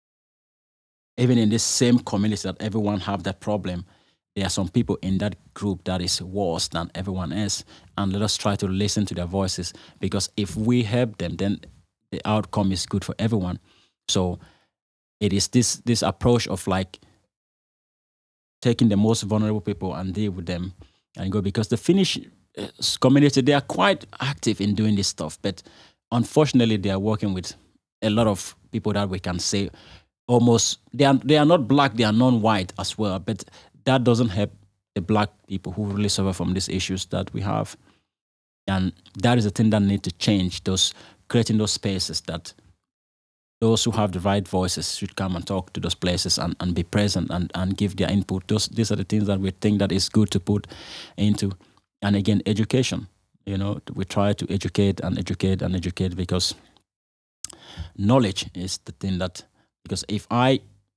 even in this same community that everyone have that problem, there are some people in that group that is worse than everyone else. And let us try to listen to their voices, because if we help them, then the outcome is good for everyone. So it is this this approach of like taking the most vulnerable people and deal with them and go, because the Finnish community, they are quite active in doing this stuff, but unfortunately they are working with a lot of people that we can say almost, they are, they are not black, they are non-white as well, but that doesn't help the black people who really suffer from these issues that we have. And that is the thing that needs to change, those creating those spaces that those who have the right voices should come and talk to those places and, and be present and, and give their input. Those These are the things that we think that is good to put into. And again, education. You know, we try to educate and educate and educate, because knowledge is the thing that, because if I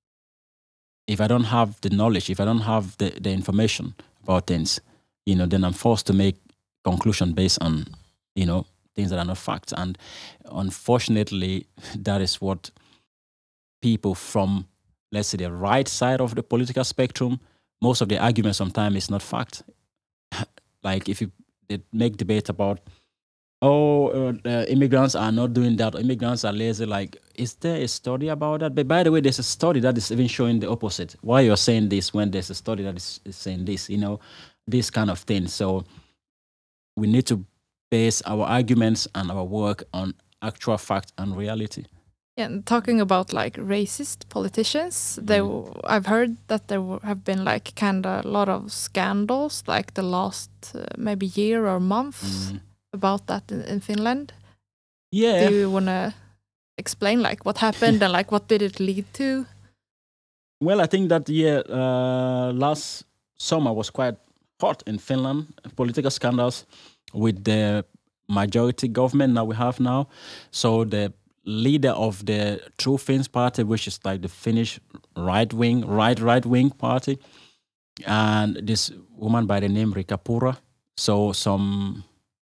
if I don't have the knowledge, if I don't have the, the information about things, you know, then I'm forced to make conclusion based on, you know, things that are not facts. And unfortunately, that is what people from, let's say, the right side of the political spectrum, most of the arguments sometimes is not fact. Like if you they make debate about, oh, uh, uh, immigrants are not doing that, immigrants are lazy. Like, is there a study about that? But by the way, there's a study that is even showing the opposite. Why you're saying this when there's a study that is, is saying this, you know, this kind of thing. So we need to base our arguments and our work on actual fact and reality. Yeah, and talking about like racist politicians, they w- I've heard that there w- have been like kind of a lot of scandals like the last uh, maybe year or months Mm. about that in, in Finland. Yeah. Do you want to explain like what happened and like what did it lead to? Well, I think that yeah, uh, last summer was quite hot in Finland. Political scandals with the majority government that we have now. So the leader of the True Finns party, which is like the Finnish right wing, right right wing party, and this woman by the name Riikka Purra. So some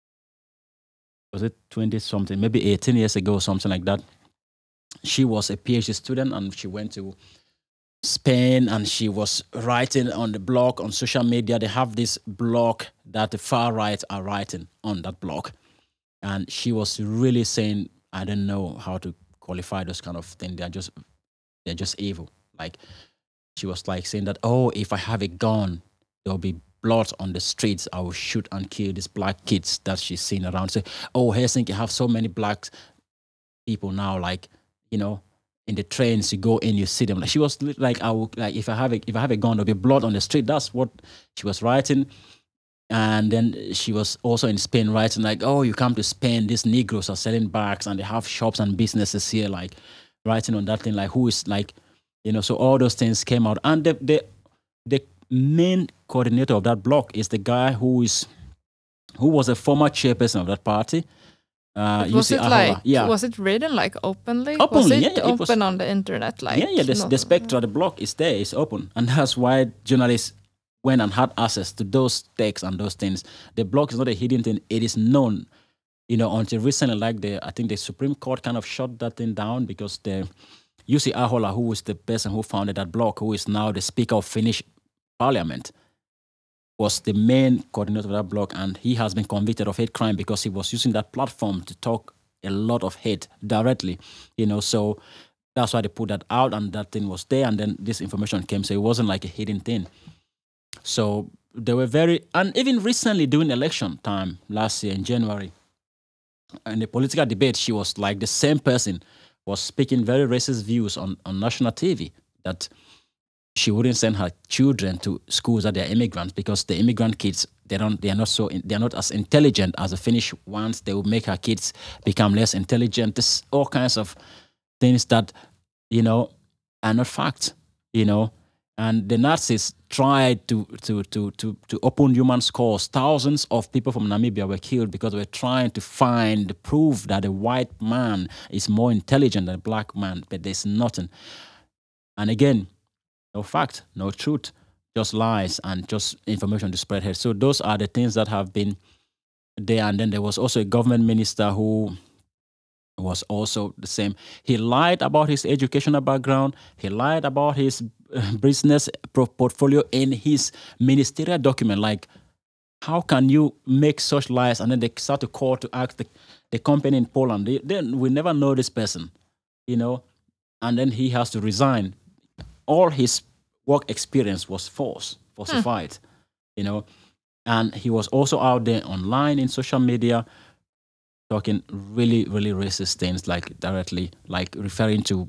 was it twenty something, maybe eighteen years ago, something like that. She was a PhD student and she went to Spain and she was writing on the blog on social media. They have this blog that the far right are writing on that blog. And she was really saying, I don't know how to qualify those kind of things. They're just they're just evil. Like she was like saying that, oh, if I have a gun, there'll be blood on the streets. I will shoot and kill these black kids that she's seen around. Say, oh, Helsinki have so many black people now, like, you know, in the trains, you go in, you see them. Like she was like, I will, like if I have a if I have a gun, there'll be blood on the street. That's what she was writing. And then she was also in Spain writing like, oh, you come to Spain, these Negroes are selling bags and they have shops and businesses here, like writing on that thing, like who is like, you know, so all those things came out. And the the, the main coordinator of that blog is the guy who is who was a former chairperson of that party. Uh, was Jussi it Ahola. like yeah. was it written like openly? Openly, was it yeah, yeah, it open was- on the internet? Like yeah, yeah, the, not- the Spectra, the blog is there, it's open. And that's why journalists went and had access to those texts and those things. The blog is not a hidden thing, it is known, you know, until recently, like the, I think the Supreme Court kind of shut that thing down because the Jussi Ahola, who was the person who founded that blog, who is now the Speaker of Finnish Parliament, was the main coordinator of that blog, and he has been convicted of hate crime because he was using that platform to talk a lot of hate directly, you know, so that's why they put that out and that thing was there and then this information came, so it wasn't like a hidden thing. So they were very, and even recently during election time last year in January, in the political debate, she was like the same person was speaking very racist views on, on national T V that she wouldn't send her children to schools that they're immigrants because the immigrant kids, they don't, they are not so, they are not as intelligent as the Finnish ones. They will make her kids become less intelligent. There's all kinds of things that, you know, are not facts, you know. And the Nazis tried to to to to to open human scores. Thousands of people from Namibia were killed because they were trying to find the proof that a white man is more intelligent than a black man, but there's nothing. And again, no fact, no truth, just lies and just information to spread hate. So those are the things that have been there. And then there was also a government minister who was also the same. He lied about his educational background. He lied about his uh, business pro- portfolio in his ministerial document. Like, how can you make such lies? And then they start to call to ask the, the company in Poland. They, then we never know this person, you know, and then he has to resign. All his work experience was false, falsified, hmm. you know, and he was also out there online in social media talking really, really racist things, like directly, like referring to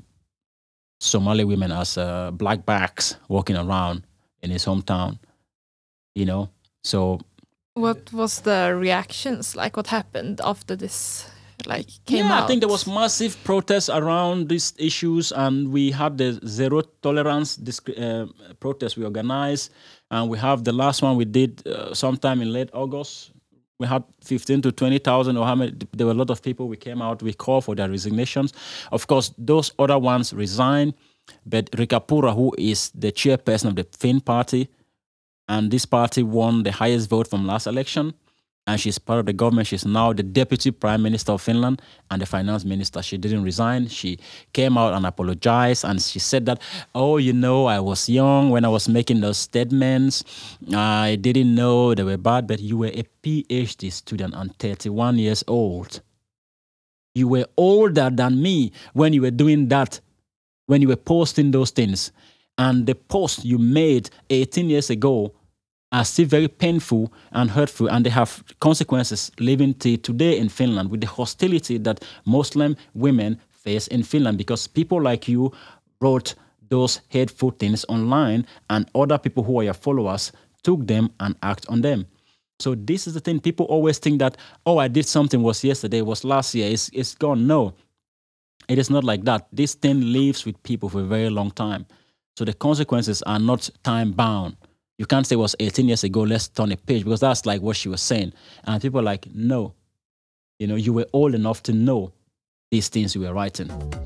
Somali women as uh, black backs walking around in his hometown, you know. So, what was the reactions like? What happened after this? Like came yeah, out? I think there was massive protests around these issues, and we had the zero tolerance disc- uh, protest we organized, and we have the last one we did uh, sometime in late August. We had fifteen to twenty thousand, or how many? There were a lot of people. We came out. We called for their resignations. Of course, those other ones resigned, but Riikka Purra, who is the chairperson of the Finn party, and this party won the highest vote from last election. and she's part of the government. She's now the deputy prime minister of Finland and the finance minister. She didn't resign. She came out and apologized, and she said that, oh, you know, I was young when I was making those statements. I didn't know they were bad, but you were a PhD student and thirty-one years old. You were older than me when you were doing that, when you were posting those things. And the post you made eighteen years ago are still very painful and hurtful, and they have consequences living till today in Finland with the hostility that Muslim women face in Finland, because people like you wrote those hateful things online, and other people who are your followers took them and act on them. So this is the thing. People always think that, oh, I did something, was yesterday, was last year, it's, it's gone. No, it is not like that. This thing lives with people for a very long time. So the consequences are not time-bound. You can't say it was eighteen years ago, let's turn a page, because that's like what she was saying. And people are like, no, you know, you were old enough to know these things you were writing.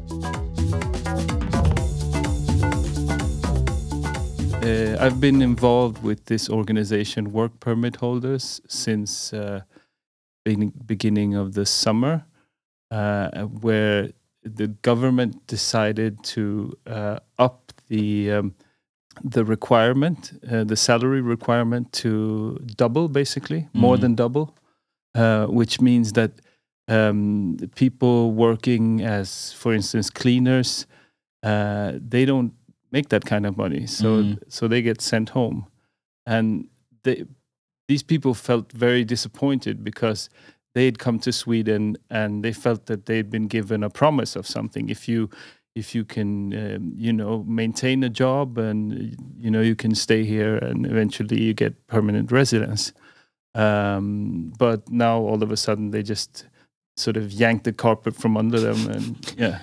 Uh, I've been involved with this organization, Work Permit Holders, since uh, beginning, beginning of the summer, uh, where the government decided to uh, up the um, the requirement, uh, the salary requirement to double, basically, mm. more than double, uh, which means that um, people working as, for instance, cleaners, uh, they don't make that kind of money, so mm. so they get sent home, and they, these people felt very disappointed because they had come to Sweden and they felt that they'd been given a promise of something. If you if you can, um, you know, maintain a job and, you know, you can stay here and eventually you get permanent residence. Um, but now all of a sudden they just sort of yank the carpet from under them, and yeah.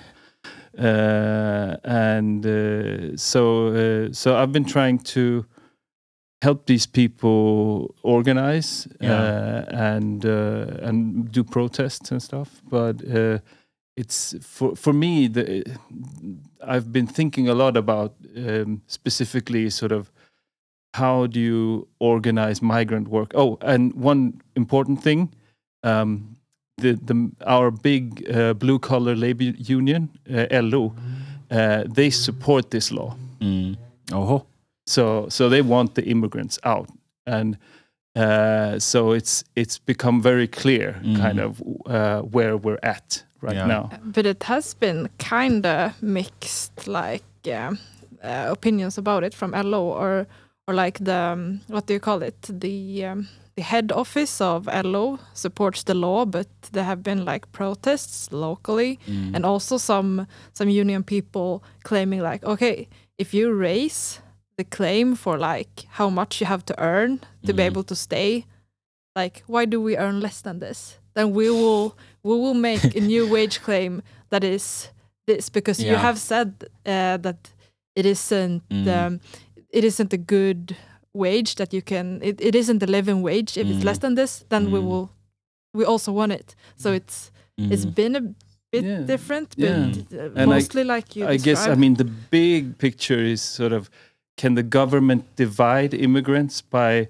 Uh, and uh, so uh, so I've been trying to help these people organize yeah. uh, and uh, and do protests and stuff, but uh, it's for for me the I've been thinking a lot about um, specifically sort of how do you organize migrant work. Oh, and one important thing, um, the the our big uh, blue collar labor union, uh, L O, uh, they support this law. Mm. Oh. So so they want the immigrants out, and uh, so it's it's become very clear mm. kind of uh, where we're at right yeah. now. But it has been kind of mixed, like uh, uh, opinions about it from L O, or or like the um, what do you call it? The um, the head office of L O supports the law, but there have been like protests locally, mm. and also some some union people claiming like, okay, if you raise the claim for like how much you have to earn to mm. be able to stay, like why do we earn less than this? Then we will we will make a new wage claim that is this, because yeah. you have said uh, that it isn't mm. um, it isn't a good wage that you can it, it isn't a living wage. If mm. it's less than this, then mm. we will we also want it. So it's mm. it's been a bit yeah. different, but yeah. uh, mostly I, like you I described. guess I mean the big picture is sort of, can the government divide immigrants by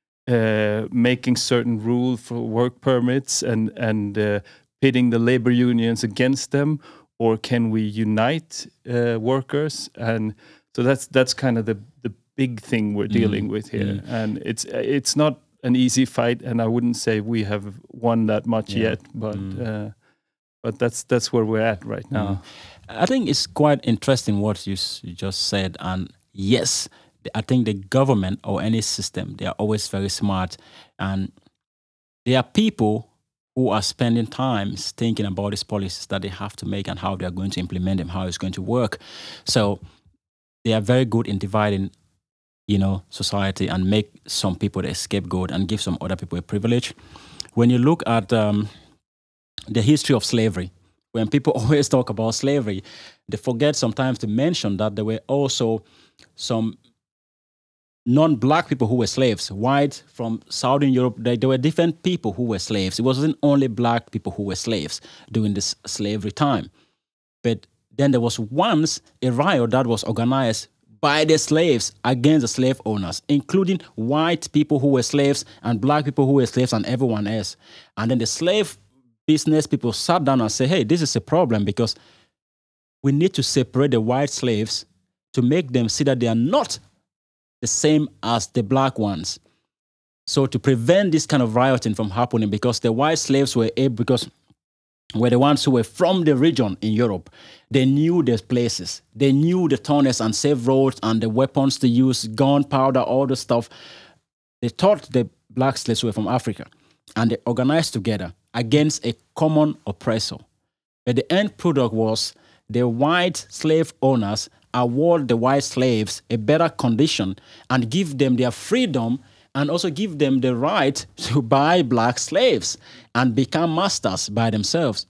uh, making certain rules for work permits and and uh, pitting the labor unions against them, or can we unite uh, workers? And so that's that's kind of the the big thing we're dealing mm. with here, mm. and it's it's not an easy fight, and I wouldn't say we have won that much yeah. yet, but mm. uh, but that's that's where we're at right now. Mm. I think it's quite interesting what you you just said, and yes, I think the government or any system, they are always very smart, and there are people who are spending time thinking about these policies that they have to make and how they are going to implement them, how it's going to work. So they are very good in dividing, you know, society and make some people the scapegoat and give some other people a privilege. When you look at um, the history of slavery, when people always talk about slavery, they forget sometimes to mention that there were also some non-black people who were slaves, white from Southern Europe. There, there were different people who were slaves. It wasn't only black people who were slaves during this slavery time. But then there was once a riot that was organized by the slaves against the slave owners, including white people who were slaves and black people who were slaves and everyone else. And then the slave business people sat down and said, hey, this is a problem because we need to separate the white slaves to make them see that they are not the same as the black ones. So to prevent this kind of rioting from happening, because the white slaves were able, because were the ones who were from the region in Europe. They knew the places. They knew the tunnels and safe roads and the weapons to use, gunpowder, all the stuff. They thought the black slaves were from Africa, and they organized together against a common oppressor. But the end product was the white slave owners award the white slaves a better condition and give them their freedom, and also give them the right to buy black slaves and become masters by themselves.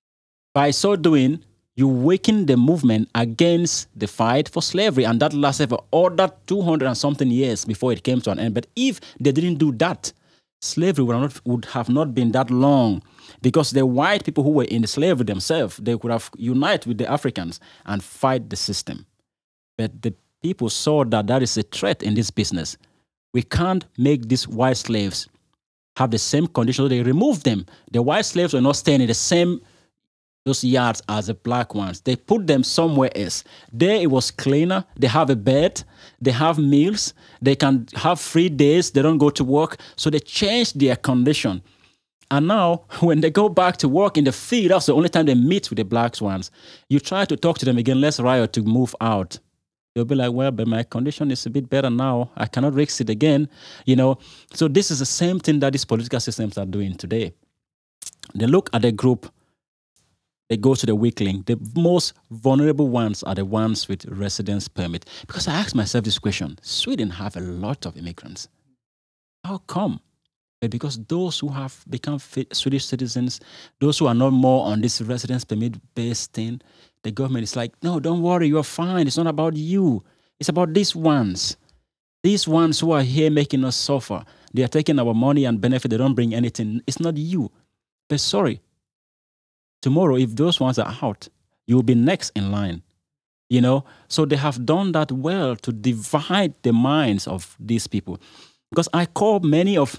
By so doing, you weaken the movement against the fight for slavery, and that lasted for all that two hundred and something years before it came to an end. But if they didn't do that, slavery would not, would have not been that long, because the white people who were in the slavery themselves, they could have united with the Africans and fight the system. But the people saw that that is a threat in this business. We can't make these white slaves have the same conditions. So they removed them. The white slaves were not staying in the same those yards as the black ones. They put them somewhere else. There it was cleaner. They have a bed. They have meals. They can have free days. They don't go to work. So they changed their condition. And now, when they go back to work in the field, that's the only time they meet with the black ones. You try to talk to them again, let's riot to move out. They'll be like, well, but my condition is a bit better now. I cannot risk it again. You know, so this is the same thing that these political systems are doing today. They look at the group, they go to the weak link. The most vulnerable ones are the ones with residence permit. Because I asked myself this question, Sweden have a lot of immigrants. How come? But because those who have become Swedish citizens, those who are not more on this residence permit-based thing, the government is like, no, don't worry, you're fine. It's not about you. It's about these ones. These ones who are here making us suffer. They are taking our money and benefit. They don't bring anything. It's not you. But sorry, tomorrow, if those ones are out, you will be next in line. You know? So they have done that well to divide the minds of these people. Because I call many of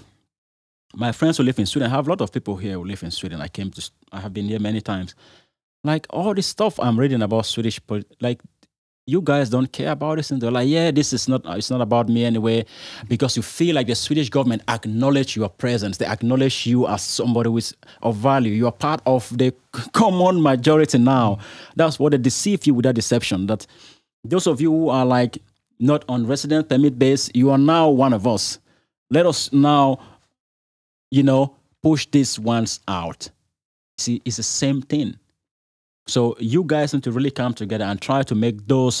my friends who live in Sweden, I have a lot of people here who live in Sweden. I came to, I have been here many times. Like all this stuff I'm reading about Swedish, like you guys don't care about this, and they're like, yeah, this is not, it's not about me anyway, because you feel like the Swedish government acknowledge your presence. They acknowledge you as somebody with of value. You are part of the common majority now. That's what they deceive you with that deception. That those of you who are like not on resident permit base, you are now one of us. Let us now, you know, push these ones out. See, it's the same thing. So you guys need to really come together and try to make those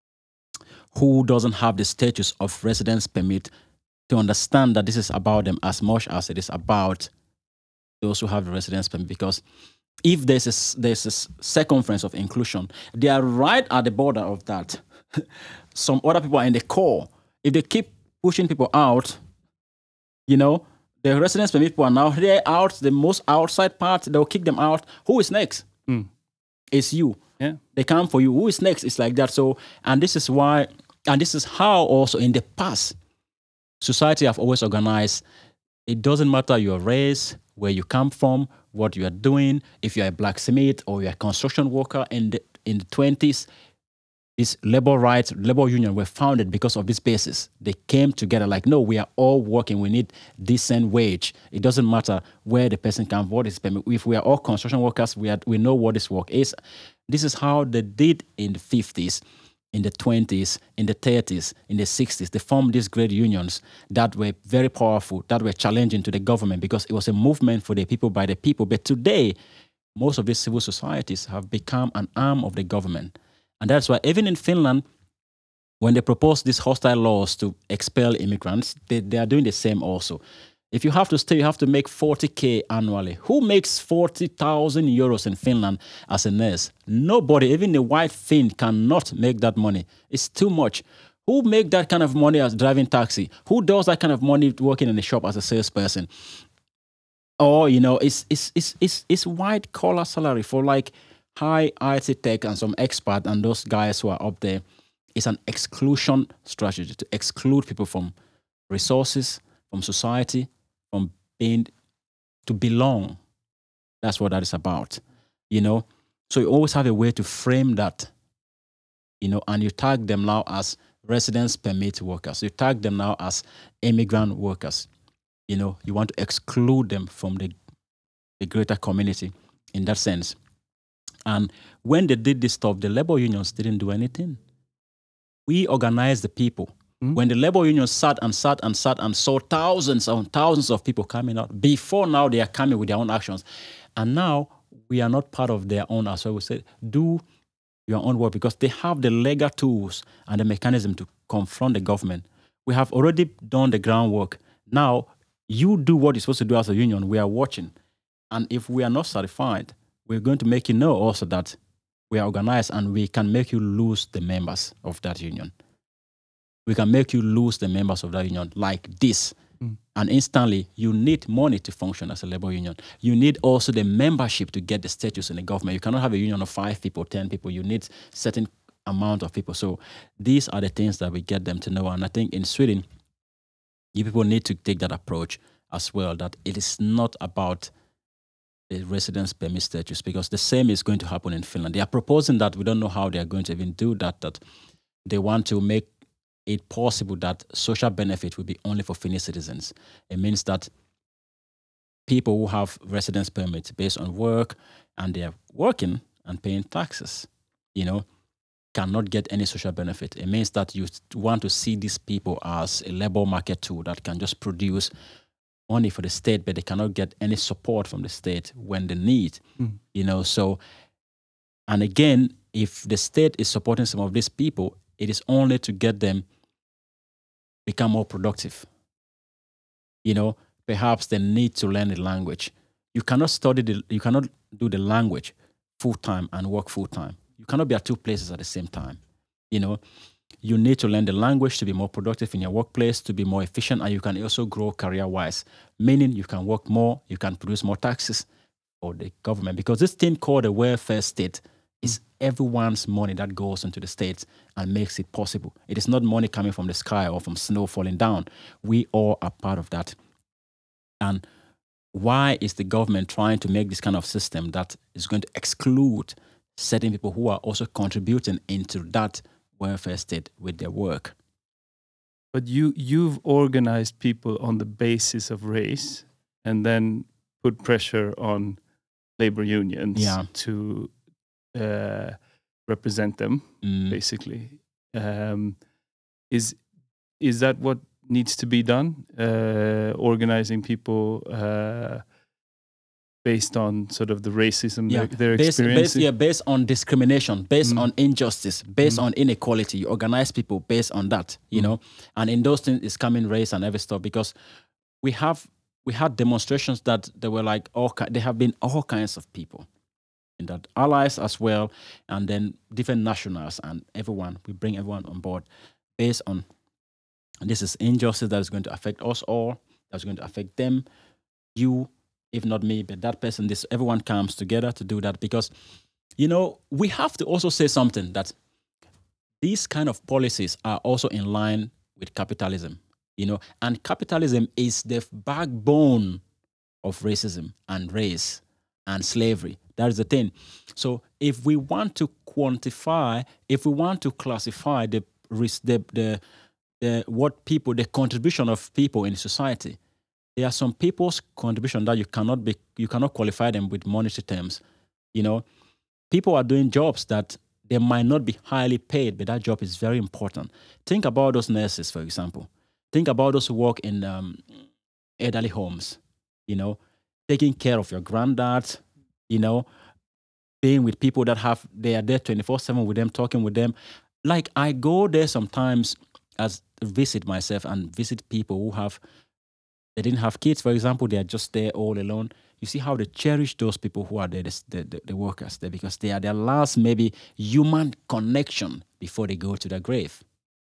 who doesn't have the status of residence permit to understand that this is about them as much as it is about those who have the residence permit. Because if there's a, there's a circumference of inclusion, they are right at the border of that. Some other people are in the core. If they keep pushing people out, you know, the residence permit people are now they're out, the most outside part, they'll kick them out. Who is next? Mm. It's you. Yeah. They come for you. Who is next? It's like that. So, and this is why, and this is how also in the past, society have always organized. It doesn't matter your race, where you come from, what you are doing. If you're a blacksmith or you're a construction worker in the in the twenties, this labor rights, labor union were founded because of this basis. They came together like, no, we are all working. We need decent wage. It doesn't matter where the person comes, what is payment. If we are all construction workers, we are, we know what this work is. This is how they did in the fifties, in the twenties, in the thirties, in the sixties. They formed these great unions that were very powerful, that were challenging to the government because it was a movement for the people by the people. But today, most of these civil societies have become an arm of the government. And that's why even in Finland, when they propose these hostile laws to expel immigrants, they, they are doing the same also. If you have to stay, you have to make forty K annually. Who makes forty thousand euros in Finland as a nurse? Nobody, even the white Finn, cannot make that money. It's too much. Who make that kind of money as driving taxi? Who does that kind of money working in a shop as a salesperson? Or, you know, it's, it's, it's, it's, it's white collar salary for like high I T tech and some expert and those guys who are up there. it's an exclusion strategy to exclude people from resources, from society, from being, to belong. That's what that is about, you know? So you always have a way to frame that, you know, and you tag them now as residence permit workers. You tag them now as immigrant workers. You know, you want to exclude them from the, the greater community in that sense. And when they did this stuff, the labor unions didn't do anything. We organized the people. Mm-hmm. When the labor unions sat and sat and sat and saw thousands and thousands of people coming out, before now they are coming with their own actions. And now we are not part of their own, as well. We say, do your own work, because they have the legal tools and the mechanism to confront the government. We have already done the groundwork. Now, you do what you're supposed to do as a union. We are watching. And if we are not satisfied, we're going to make you know also that we are organized and we can make you lose the members of that union. We can make you lose the members of that union like this. Mm. And instantly, you need money to function as a labor union. You need also the membership to get the status in the government. You cannot have a union of five people, ten people. You need certain amount of people. So these are the things that we get them to know. And I think in Sweden, you people need to take that approach as well, that it is not about the residence permit status, because the same is going to happen in Finland. They are proposing that. We don't know how they are going to even do that, that they want to make it possible that social benefit will be only for Finnish citizens. It means that people who have residence permits based on work and they're working and paying taxes, you know, cannot get any social benefit. It means that you want to see these people as a labor market tool that can just produce money for the state, but they cannot get any support from the state when they need, mm. you know. So, and again, if the state is supporting some of these people, it is only to get them become more productive. You know, perhaps they need to learn the language. You cannot study the, you cannot do the language full-time and work full-time. You cannot be at two places at the same time. You know, you need to learn the language to be more productive in your workplace, to be more efficient, and you can also grow career-wise, meaning you can work more, you can produce more taxes for the government. Because this thing called the welfare state is everyone's money that goes into the states and makes it possible. It is not money coming from the sky or from snow falling down. We all are part of that. And why is the government trying to make this kind of system that is going to exclude certain people who are also contributing into that welfare state with their work? But you, you've organized people on the basis of race and then put pressure on labor unions yeah. to uh, represent them, mm. basically. Um, is is that what needs to be done? Uh, organizing people uh, based on sort of the racism yeah. they're, they're based, experiencing? Based, yeah, based on discrimination, based mm. on injustice, based mm. on inequality. You organize people based on that, you mm. know. And in those things is coming race and every stuff, because we have we had demonstrations that there were like all there have been all kinds of people in that, allies as well, and then different nationals and everyone. We bring everyone on board based on this is injustice that is going to affect us all, that's going to affect them, you, if not me, but that person. This everyone comes together to do that, because, you know, we have to also say something, that these kind of policies are also in line with capitalism, you know, and capitalism is the backbone of racism and race and slavery. That is the thing. So if we want to quantify, if we want to classify the the the, the what people, the contribution of people in society, there are some people's contribution that you cannot be, you cannot qualify them with monetary terms. You know, people are doing jobs that they might not be highly paid, but that job is very important. Think about those nurses, for example. Think about those who work in um, elderly homes. You know, taking care of your granddad. You know, being with people that have, they are there twenty-four seven with them, talking with them. Like, I go there sometimes as visit myself and visit people who have, they didn't have kids, for example, they are just there all alone. You see how they cherish those people who are there, the, the, the workers there, because they are their last maybe human connection before they go to their grave.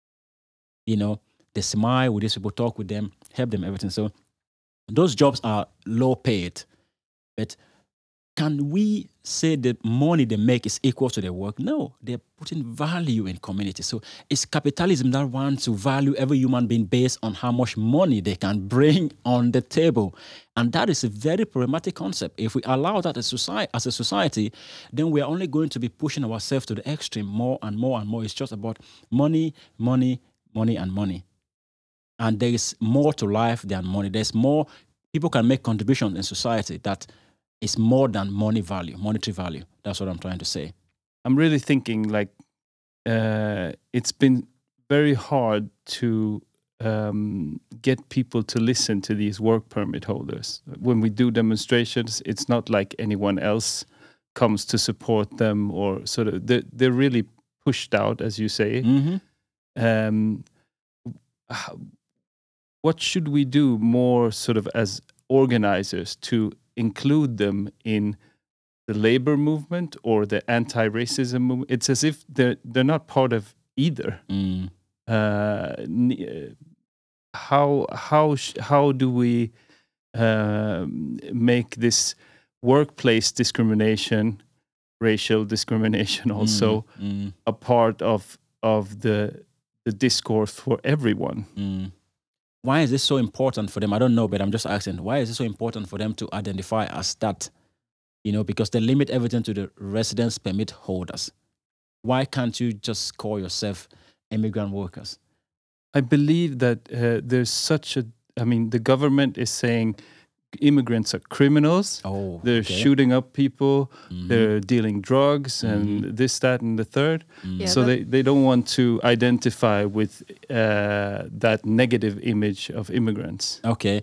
You know, they smile with these people, talk with them, help them, everything. So those jobs are low paid, but can we say the money they make is equal to their work? No, they're putting value in community. So it's capitalism that wants to value every human being based on how much money they can bring on the table. And that is a very problematic concept. If we allow that as, society, as a society, then we are only going to be pushing ourselves to the extreme more and more and more. It's just about money, money, money, and money. And there is more to life than money. There's more, people can make contributions in society that is more than money value, monetary value. That's what I'm trying to say. I'm really thinking like uh, it's been very hard to um, get people to listen to these work permit holders. When we do demonstrations, it's not like anyone else comes to support them, or sort of they're, they're really pushed out, as you say. Mm-hmm. Um, what should we do more sort of as organizers to include them in the labor movement or the anti-racism movement? It's as if they're they're not part of either. Mm. Uh, how how sh- how do we uh, make this workplace discrimination, racial discrimination, also Mm. Mm. a part of of the the discourse for everyone? Mm. Why is this so important for them? I don't know, but I'm just asking, why is it so important for them to identify as that? You know, because they limit everything to the residence permit holders. Why can't you just call yourself immigrant workers? I believe that uh, there's such a, I mean, the government is saying immigrants are criminals. Oh, they're okay. shooting up people. Mhm. They're dealing drugs and Mhm. this, that, and the third. Mm. Yeah, so that- they, they don't want to identify with uh, that negative image of immigrants. Okay.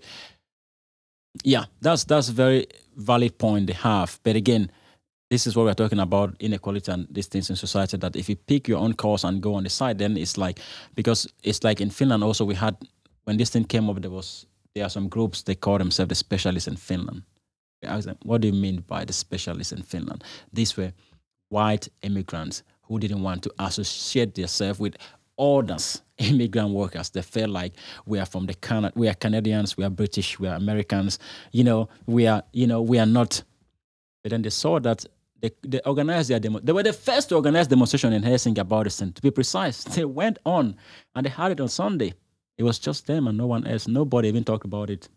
Yeah, that's that's a very valid point they have. But again, this is what we're talking about, inequality and these things in society, that if you pick your own course and go on the side, then it's like, because it's like in Finland also, we had, when this thing came up, there was, there are some groups, they call themselves the specialists in Finland. We asked them, what do you mean by the specialists in Finland? These were white immigrants who didn't want to associate themselves with others, immigrant workers. They felt like we are from the Canada, we are Canadians, we are British, we are Americans, you know, we are, you know, we are not. But then they saw that they, they organized their demo. They were the first to organize demonstration in Helsinki about this, and to be precise, they went on and they had it on Sunday. It was just them and no one else. Nobody even talked about it.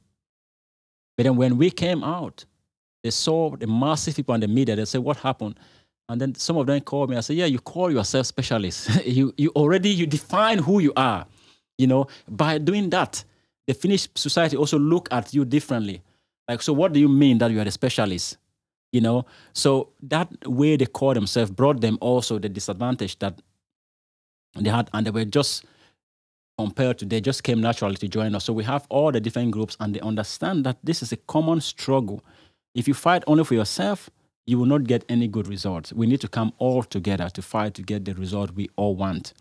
But then when we came out, they saw the massive people on the media. They said, what happened? And then some of them called me. I said, yeah, you call yourself specialists. you you already, you define who you are. You know, by doing that, the Finnish society also look at you differently. Like, so what do you mean that you are a specialist? You know, so that way they call themselves brought them also the disadvantage that they had, and they were just compared to, they just came naturally to join us. So we have all the different groups, and they understand that this is a common struggle. If you fight only for yourself, you will not get any good results. We need to come all together to fight to get the result we all want.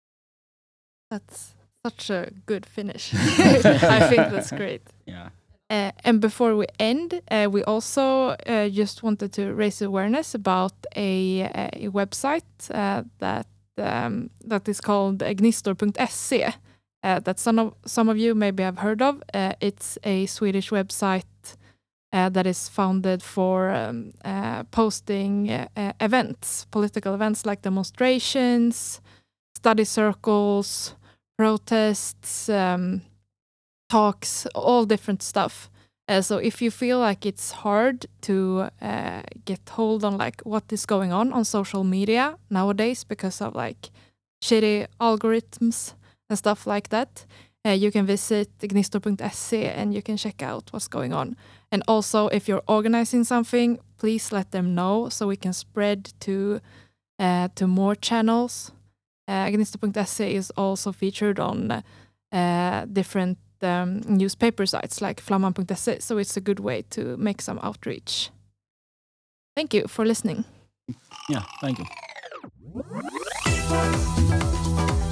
That's such a good finish. I think that's great. Yeah. Uh, and before we end, uh, we also uh, just wanted to raise awareness about a, a website uh, that um, that is called gnistor dot se. Uh, that some of some of you maybe have heard of. Uh, it's a Swedish website uh, that is founded for um, uh, posting uh, uh, events, political events like demonstrations, study circles, protests. Um, talks, all different stuff. Uh, so if you feel like it's hard to uh, get hold on like what is going on on social media nowadays because of like shitty algorithms and stuff like that, uh, you can visit gnistor dot se and you can check out what's going on. And also if you're organizing something, please let them know so we can spread to uh, to more channels. Uh, gnistor dot se is also featured on uh, different Um, newspaper sites like flamman dot se, so it's a good way to make some outreach. Thank you for listening. Yeah, thank you.